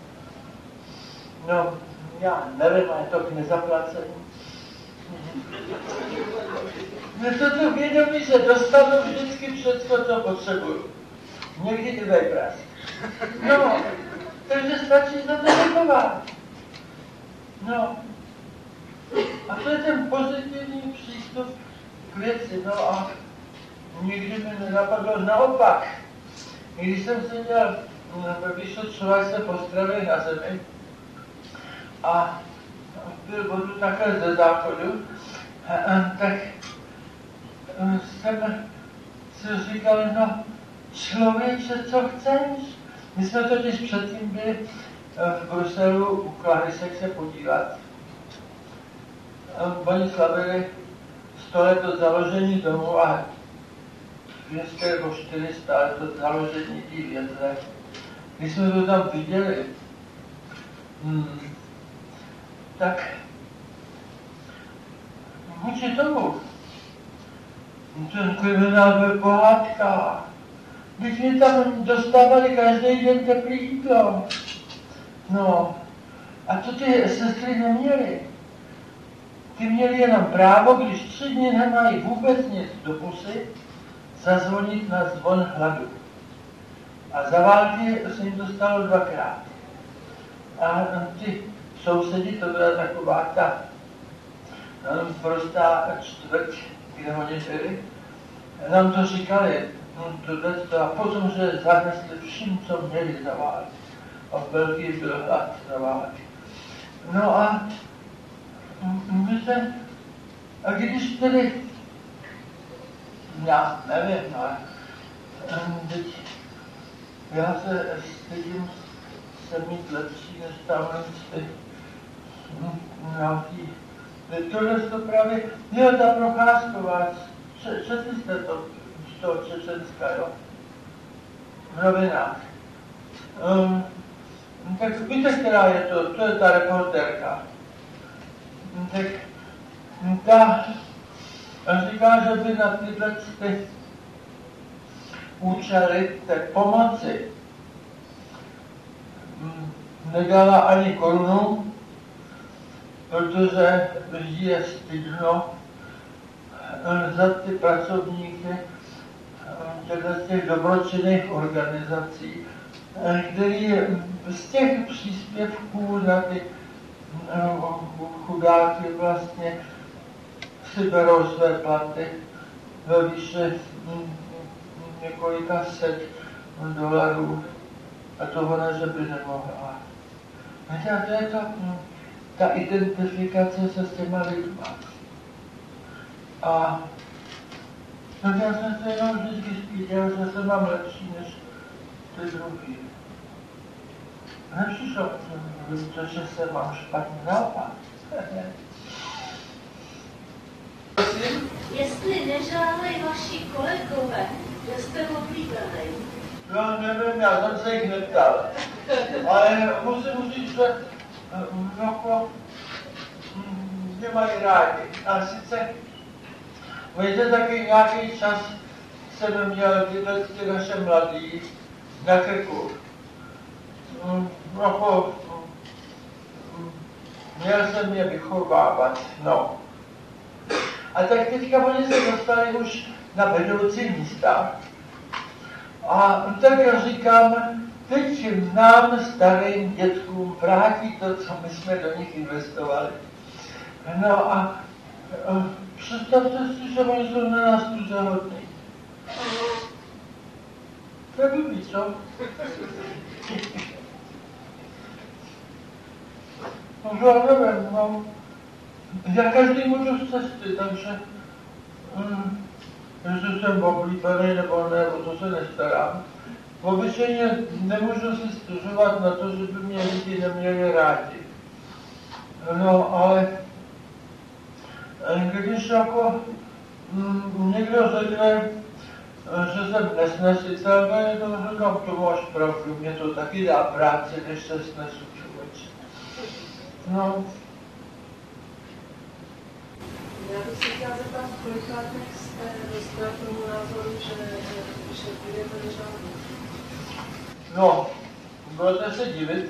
No, já nevím, a je to k nezaplacení. No toto vědomí, že dostanu vždycky všechno, co potřebuju. Někdy i vejpras. No, takže stačí za to děkovat. No, a to je ten pozitivní přístup k věci. No a nikdy mi nenapadlo naopak. Když jsem seděl ve vyšetřovačce Postravy na zemi a byl vodu takhle ze záchodu, tak jsem si říkal, no člověče, co chceš? My jsme totiž předtím byli v Bruselu u Klarisek se podívat. Oni slavili sto let od založení domu a dvě stě nebo čtyři sta let od založení té vězle. Když jsme to tam viděli, hmm, tak vůči tomu, ten kriminál byl pohádka. Když mi tam dostávali každý den teplý jídlo. No, a to ty sestry neměly. Ty měli jenom právo, když tři dny nemají vůbec nic do pusy, zazvonit na zvon hladu. A za války se jim to stalo dvakrát. A ty sousedi, to byla taková ta um, prostá čtvrť, kde oni byli, nám to říkali, no, tohleto, a potom, že zanesli vším, co měli za války. A v Belgii byl hlad za války. No a my se, a když tedy, já nevím, ale teď já se stydím se mít lepší než tamhle ty nějaký. Tohle to právě, jo, ta Procházková, četli jste to z toho Čečenska, jo? V novinách. Um, tak víte, která je to, to je ta reportérka. Tak ta říká, že by na tyhle ty účely té pomoci nedala ani korunu, protože jí je stydno za ty pracovníky z těch dobročinných organizací, který z těch příspěvků na ty chudáky vlastně si berou své platy ve výši několika set dolarů a to ona, že by nemohla. A to je to, ta identifikace se s těma lidma. A no já jsem se jenom vždycky spítěl, že se mám lepší než ty druhý. Nepřišlo to, že se mám špatně, naopak. Jestli nežádají vaši kolegové, že jste oblíbený. No nevím, já jsem se jich neptal. Ale musím říct, že no, mě mají rádi. A sice, víte, taky nějaký čas jsem měl tyhle ty naše mladí na krku. No, měl jsem je vychovávat, no. A tak teďka oni se dostali už na vedoucí místa. A tak já říkám, teď nám, starým dětkům, vrátí to, co my jsme do nich investovali. No a, a představte si, že oni jsou na nás tu zahodný. To je blbý, co? No, já nevím, no. Já každý můžu z cesty, takže um, jestli jsem oblíbený nebo ne, o to se nestarám. Obyčejně nemůžu si stěžovat na to, že by mě lidi neměli rádi. No, ale když jako um, někdo řekne, že jsem nesnesitelný, to říkám, to máš pravdu, mě to taky dá práci, než se snesu, člověče. No. Já bych se chtěla zeptat, kolikátých jste dostal k tomu názoru, že, že budete nežádný? No, budete se divit,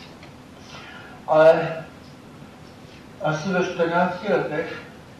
ale asi ve čtrnácti letech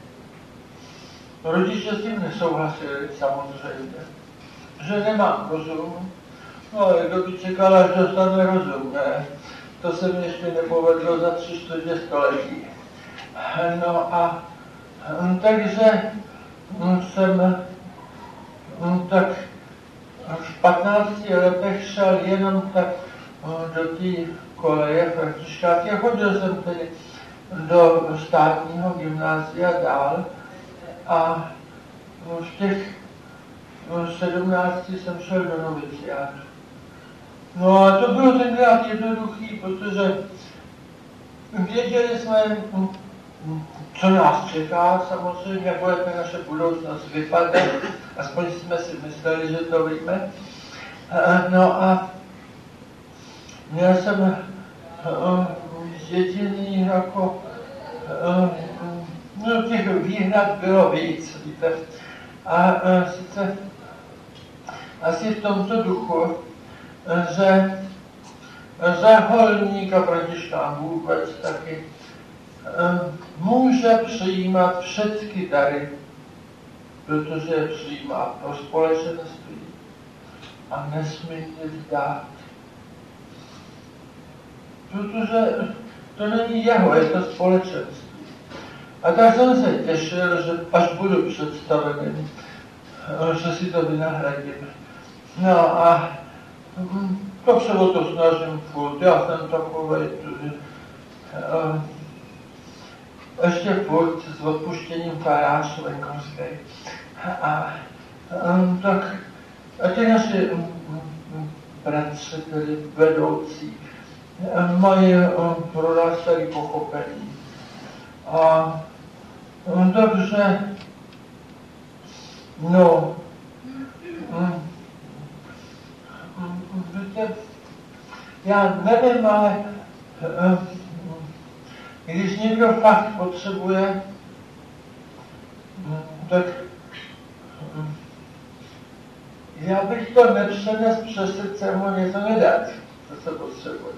rodiče s tím nesouhlasili, samozřejmě, že nemám rozum. No ale kdo by čekal, až dostane rozum, ne? To se mi ještě nepovedlo za tři čtvrtě století. No a takže jsem tak v patnácti letech šel jenom tak do té koleje Františkácké. Chodil jsem tedy do státního gymnázia dál a v těch sedmnácti jsem šel do noviciátu. No a to bylo tenkrát jednoduchý, protože věděli jsme, co nás čeká, samozřejmě, jak bude ta naše budoucnost vypadat, aspoň jsme si mysleli, že to víme. No a měl jsem jediný jako, no těch výhrad bylo víc, víte. A sice asi v tomto duchu, že řeholník a Františkán vůbec taky může přijímat všechny dary, protože je přijímá pro společenství a nesmí nic dát. Protože to není jeho, je to společenství. A tak jsem se těšil, že až budu představený, že si to vynahradím. No a tak se o to snažím furt. Já jsem takovej, ještě furt s odpuštěním farář venkovský. A um, tak a ty naši um, bratři, tedy vedoucí, um, mají um, pro nás tady pochopení. A um, dobře, no, um, um, víte, já nevím, ale um, když někdo fakt potřebuje, um, tak um, já bych to nepřenes přes srdce mu něco nedat, co se potřebuje.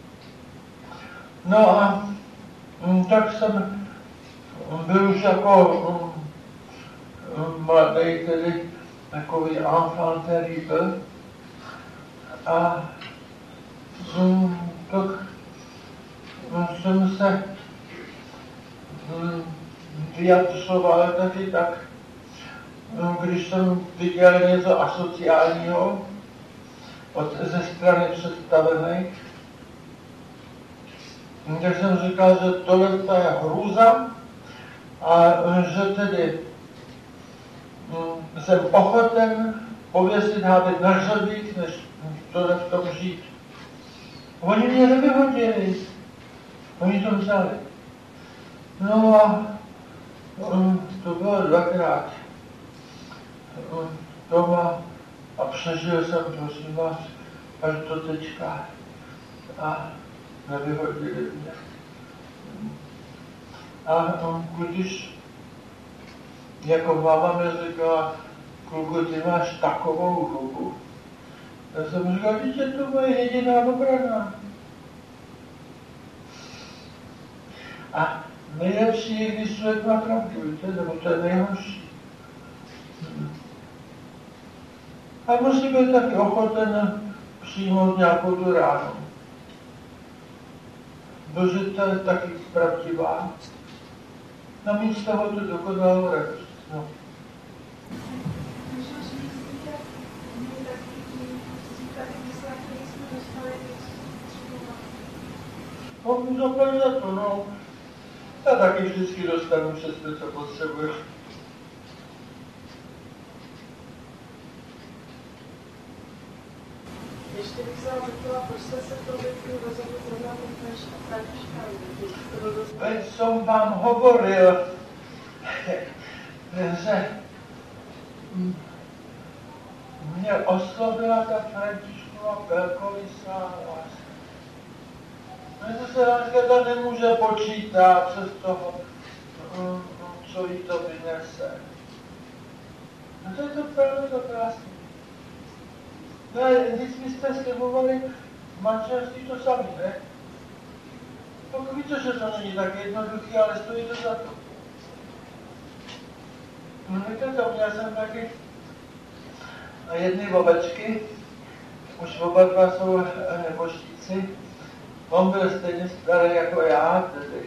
No a um, tak jsem byl už jako um, um, mladý, tedy takový enfant terrible. A um, tak um, jsem se um, vyjadřoval taky tak, um, když jsem viděl něco asociálního od, ze strany představených, um, tak jsem říkal, že tohle je hrůza a um, že tedy um, jsem ochoten pověsit hábit na hřebík, než tohle v tom žít. Oni mě nevyhodili. Oni to vzali. No a um, to bylo dvakrát um, doma a přežil jsem, prosím vás, až do teďka. A nevyhodili mě. A um, když jako máma mi říkala, kluku, ty máš takovou hubu. Já jsem říkal, že je to moje jediná obrana. A nejlepší je, když člověk má pravdu, víte, nebo to je nejhorší. A musí být taky ochoten přijmout nějakou tu ránu. Protože to je taky pravdivá. Namísto toho tu dokonalou radost. No. Můžu zaplatit za to, no. Já taky vždycky dostanu přesně, co potřebuji. Ještě bych se vám zeptala, proč jste se v tom věku rozhodli zrovna ten Františkán? Veď jsem vám hovoril, že mě oslovila ta Františkova velkolysá láska. Protože se láska to nemůže počítat přes toho, co jí to vynese. No to je to pravda, to krásné. No a když my jste slibovali v manželství to sami, ne? Tak víte, že to není tak jednoduché, ale stojí to za to. No víte to, měl jsem taky jedny ovečky, už oba dva jsou nebožtíci. On byl stejně starý jako já, tedy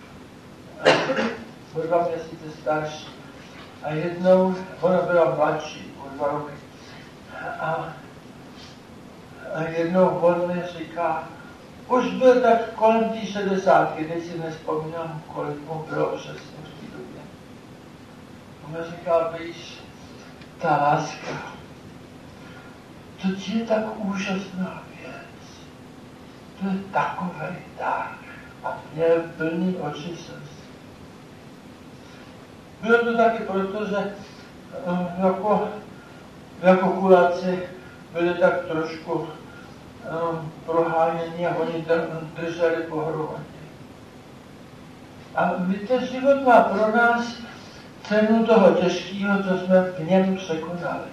o dva měsíce starší. A jednou, ona byla mladší, o dva roky. A, a jednou on mi říká, už byl tak kolem té šedesátky, teď si nespomínám, kolik mu bylo přesně v té době. On mi říkal, víš, ta láska, to je tak úžasná věc. To je takovej dar. A měl plný oči srdce. Bylo to taky proto, že um, jako, jako kuláci byli tak trošku um, proháněni a oni drželi pohromadě. A víte, život má pro nás cenu toho těžkého, co jsme v něm překonali.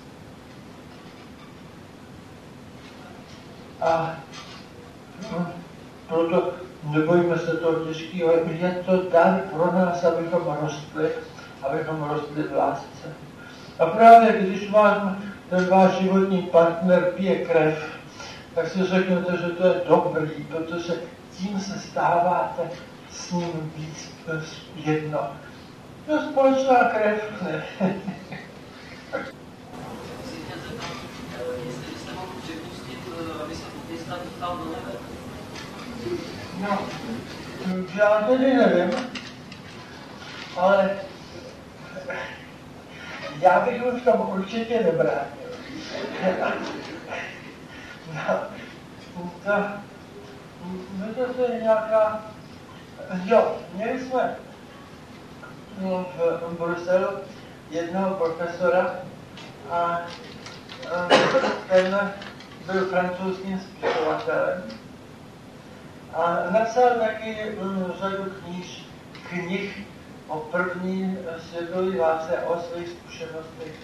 A no, proto nebojíme se toho těžkého, je to dar pro nás, abychom rostli, abychom rostli v lásce. A právě když vám ten váš životní partner pije krev, tak si řeknete, že to je dobrý, protože tím se stáváte s ním víc jedno. To je společná krev. No, Už já tedy nevím, ale já bych už v tom určitě nebránil. No, to, no to je nějaká, jo, měli jsme v Bruselu jednoho profesora a ten byl francouzským spisovatelem a napsal taky řadu kníž, knih o první světové válce, o svých zkušenostech.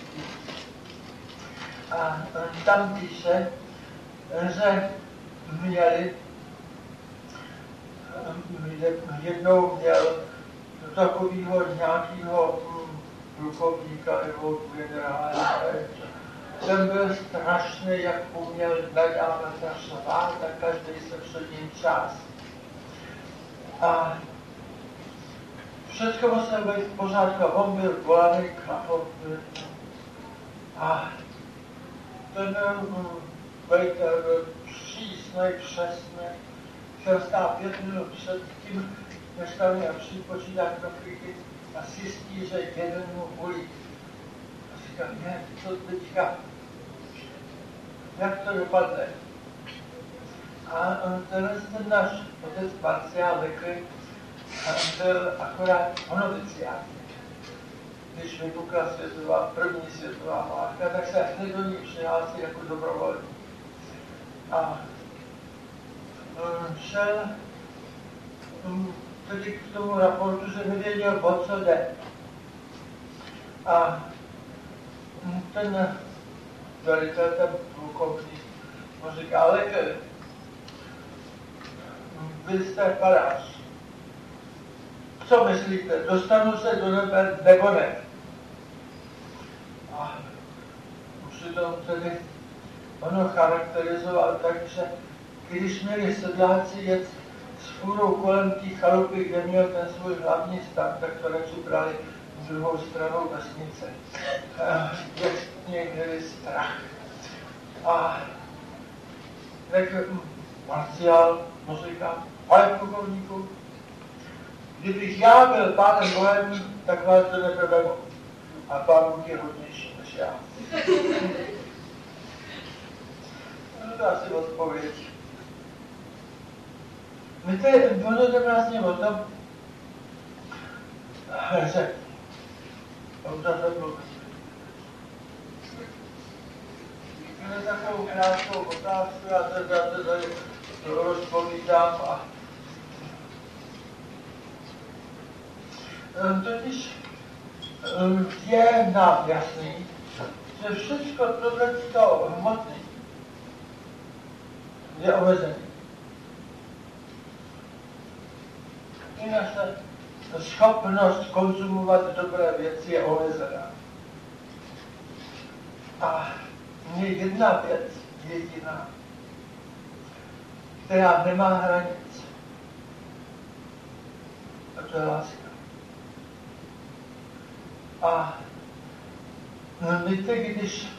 A tam píše, že měli, jednou měl takového nějakého plukovníka nebo generála. Ten byl strašný, jak uměl nadávat zašlovat a každý se před ním čas. A všechno musel být v pořádku, on byl volaný chlapom. A ten vejtel byl přísnej, přesný. Chtěl stát pět minut před tím, než tam měl přijít počítat knoflíky a zjistí, že jeden mu volí. A říkal, ne, co teďka? Jak to dopadne? A tenhle ten náš otec Marciál Lekry byl akorát onoviciální. Když vypukla světová, první světová válka, tak se hned do ní přihlásil jako dobrovolník. A šel tedy k tomu raportu, že nevěděl, o co jde. A ten velitel, ten plukovník, mu říká, Lekr, vy jste farář. Co myslíte, dostanu se do nebe nebo ne? A přitom tedy ono charakterizoval tak, že když měli sedláci jet s fůrou kolem té chalupy, kde měl ten svůj hlavní stan, tak to radši brali druhou stranou vesnice. Věcně měli strach. A tak Marciál mu říká, ale plukovníku, kdybych já byl pánem Bohem, tak vás to neprvemu. A pán Bůh je hodnější než já. No to asi odpověď. Víte, ono to vlastně o tom, že on to mluví. Měl takovou krátkou otázku, já to tady rozpovídám a totiž je nám jasný, že všechno tohleto hmotný je omezený. I naše schopnost konzumovat dobré věci je omezená. A je jedna věc, jediná, která nemá hranic. A to je láska. A víte, když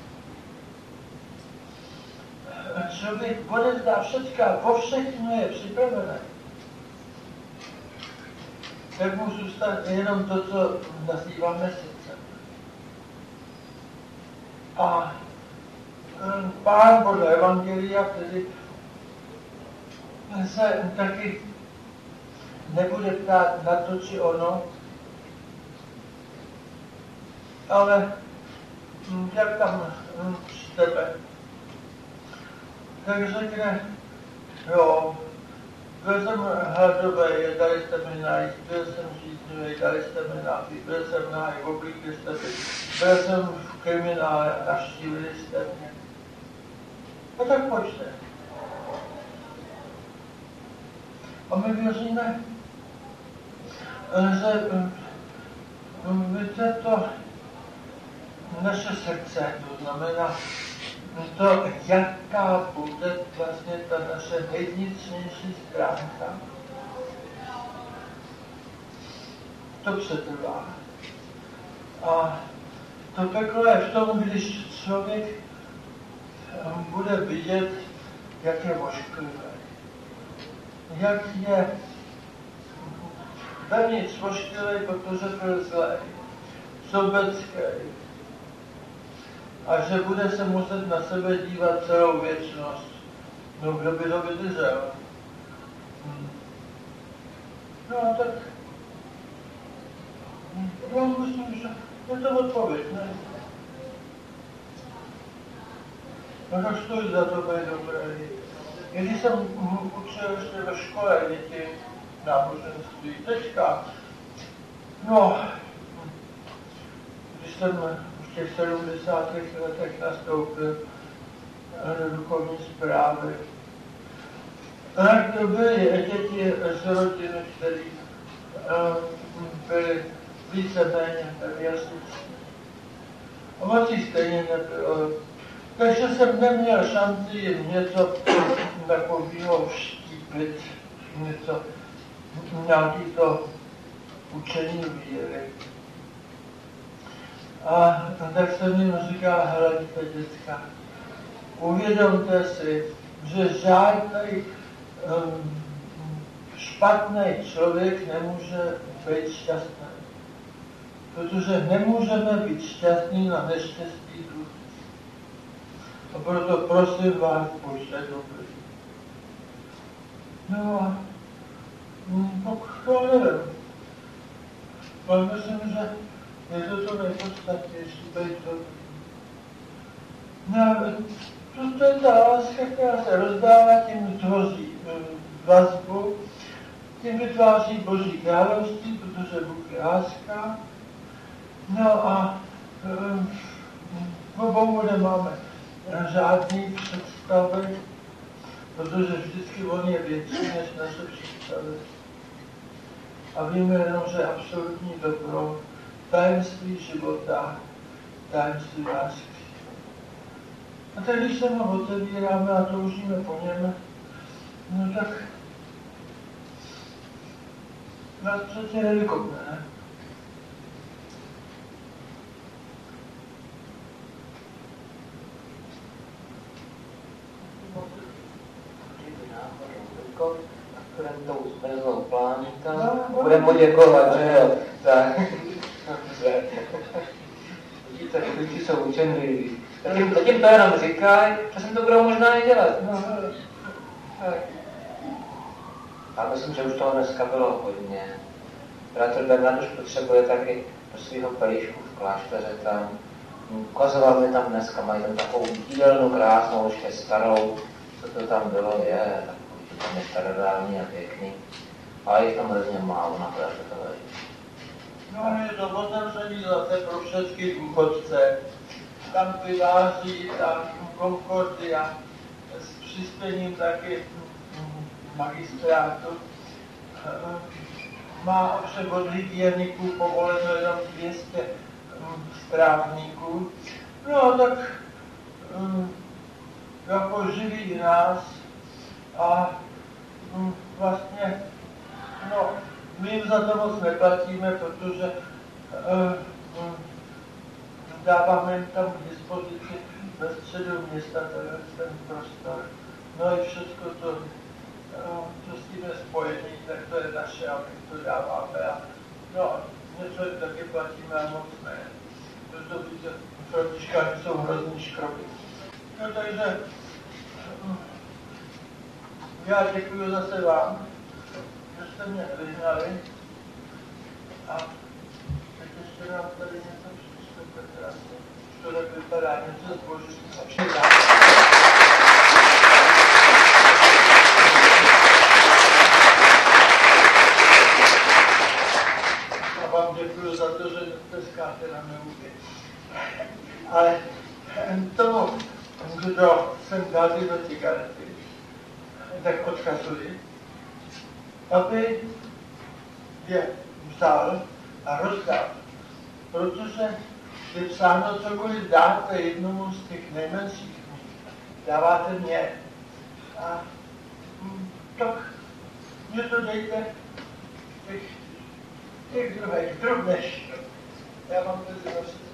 člověk odevzdá všecka, po všechno je připravené, tak mu zůstane jenom to, co nazýváme srdcem. A Pán podle Evangelia tedy se taky nebude ptát na to, či ono, ale jak tam čteme, tak řekne, jo, byl jsem hladový, dali jste mi najíst, byl jsem žíznivý, dali jste mi napít, byl jsem nahý, oblíkli jste mi, byl jsem v kriminále, navštívili jste mě. No tak pojďte. A my věříme, že víte to naše srdce, to znamená to, jaká bude vlastně ta naše nejvnitřnější stránka, to přetrvá. A to peklo je v tom, když člověk bude vidět, jak je ošklivý, jak je vevnitř vošklivý, protože byl zlej, sobecký. A že bude se muset na sebe dívat celou věčnost. No, kdo by to vydržel? Hmm. No, tak... Já myslím, že je to odpověď, ne? No, tak stojí za to být dobrý. Když jsem učil ještě ve škole děti náboženství, teďka, no, když jsem v těch sedmdesátých letech nastoupil do duchovní správy, tak to byly děti z rodiny, které byly víceméně jasnické. A moc jich stejně nebylo. Takže jsem neměl šanci jim něco takového vštípit, něco, nějaký to učení víry. A tak jsem jim říkal, hleďte děcka, uvědomte si, že žádný um, špatný člověk nemůže být šťastný. Protože nemůžeme být šťastní na neštěstí druhých. A proto prosím vás, buďte dobrý. No a no, to nevím. Ale myslím, že je to to nejpodstatnější, být dobrý. No, to, to je ta láska, která se rozdává, tím tvoří vazbu, tím vytváří Boží království, protože Bůh je láska. No a o Bohu nemáme žádný představy, protože vždycky on je větší než naše představy. A víme jenom, že je absolutní dobro, tajemství života, tajemství lásky. A teď, když se ho otevíráme a toužíme po něm, no tak nás přece nevykopne, ne? Tou zmrzlou pláníta, budeme mu děkovat, že jo, tak, dobře. Vidíte, lidi jsou učenliví. Zatím, zatím to jenom říkají, že jsem to budou možná i dělat. No, tak. A myslím, že už toho dneska bylo hodně. Bratr Bernard už potřebuje taky pro svého pelíšku v klášteře tam. Ukazoval mi tam dneska, mají tam takovou dílnu krásnou, ještě starou, co to tam bylo, je, to tam je starodávný a pěkný. A jich tam hrozně málo na pláži to leží. No, je to otevřený zase pro všechny důchodce. Tam vyváží ta Concordia s přispěním taky magistrátu. Má ovšem od hygieniků povoleno jenom dvě stě strávníků. No tak jako živí nás a vlastně no, my jim za to moc neplatíme, protože dáváme jim tam k dispozici ve středu města ten prostor. No i všechno to, co s tím je spojený, tak to je naše a my to dáváme. A no, něco jim taky platíme a moc ne. Proto víte, františkáni jsou hrozný škroby. No takže já děkuji zase vám, že jste mě vyhnali. A teď ještě nám tady něco přišlo krásně. To tak vypadá něco zbožného. A vám děkuji za to, že tleskáte na mé údy. Ale tomu, kdo jsem dal tyto cigarety, tak odkazuji, aby je vzal a rozdal. Protože je psáno, cokoliv dáte jednomu z těch nejmenších, dáváte mě. A tak mě to dejte těch, těch druhých, drobných. Já vám to zase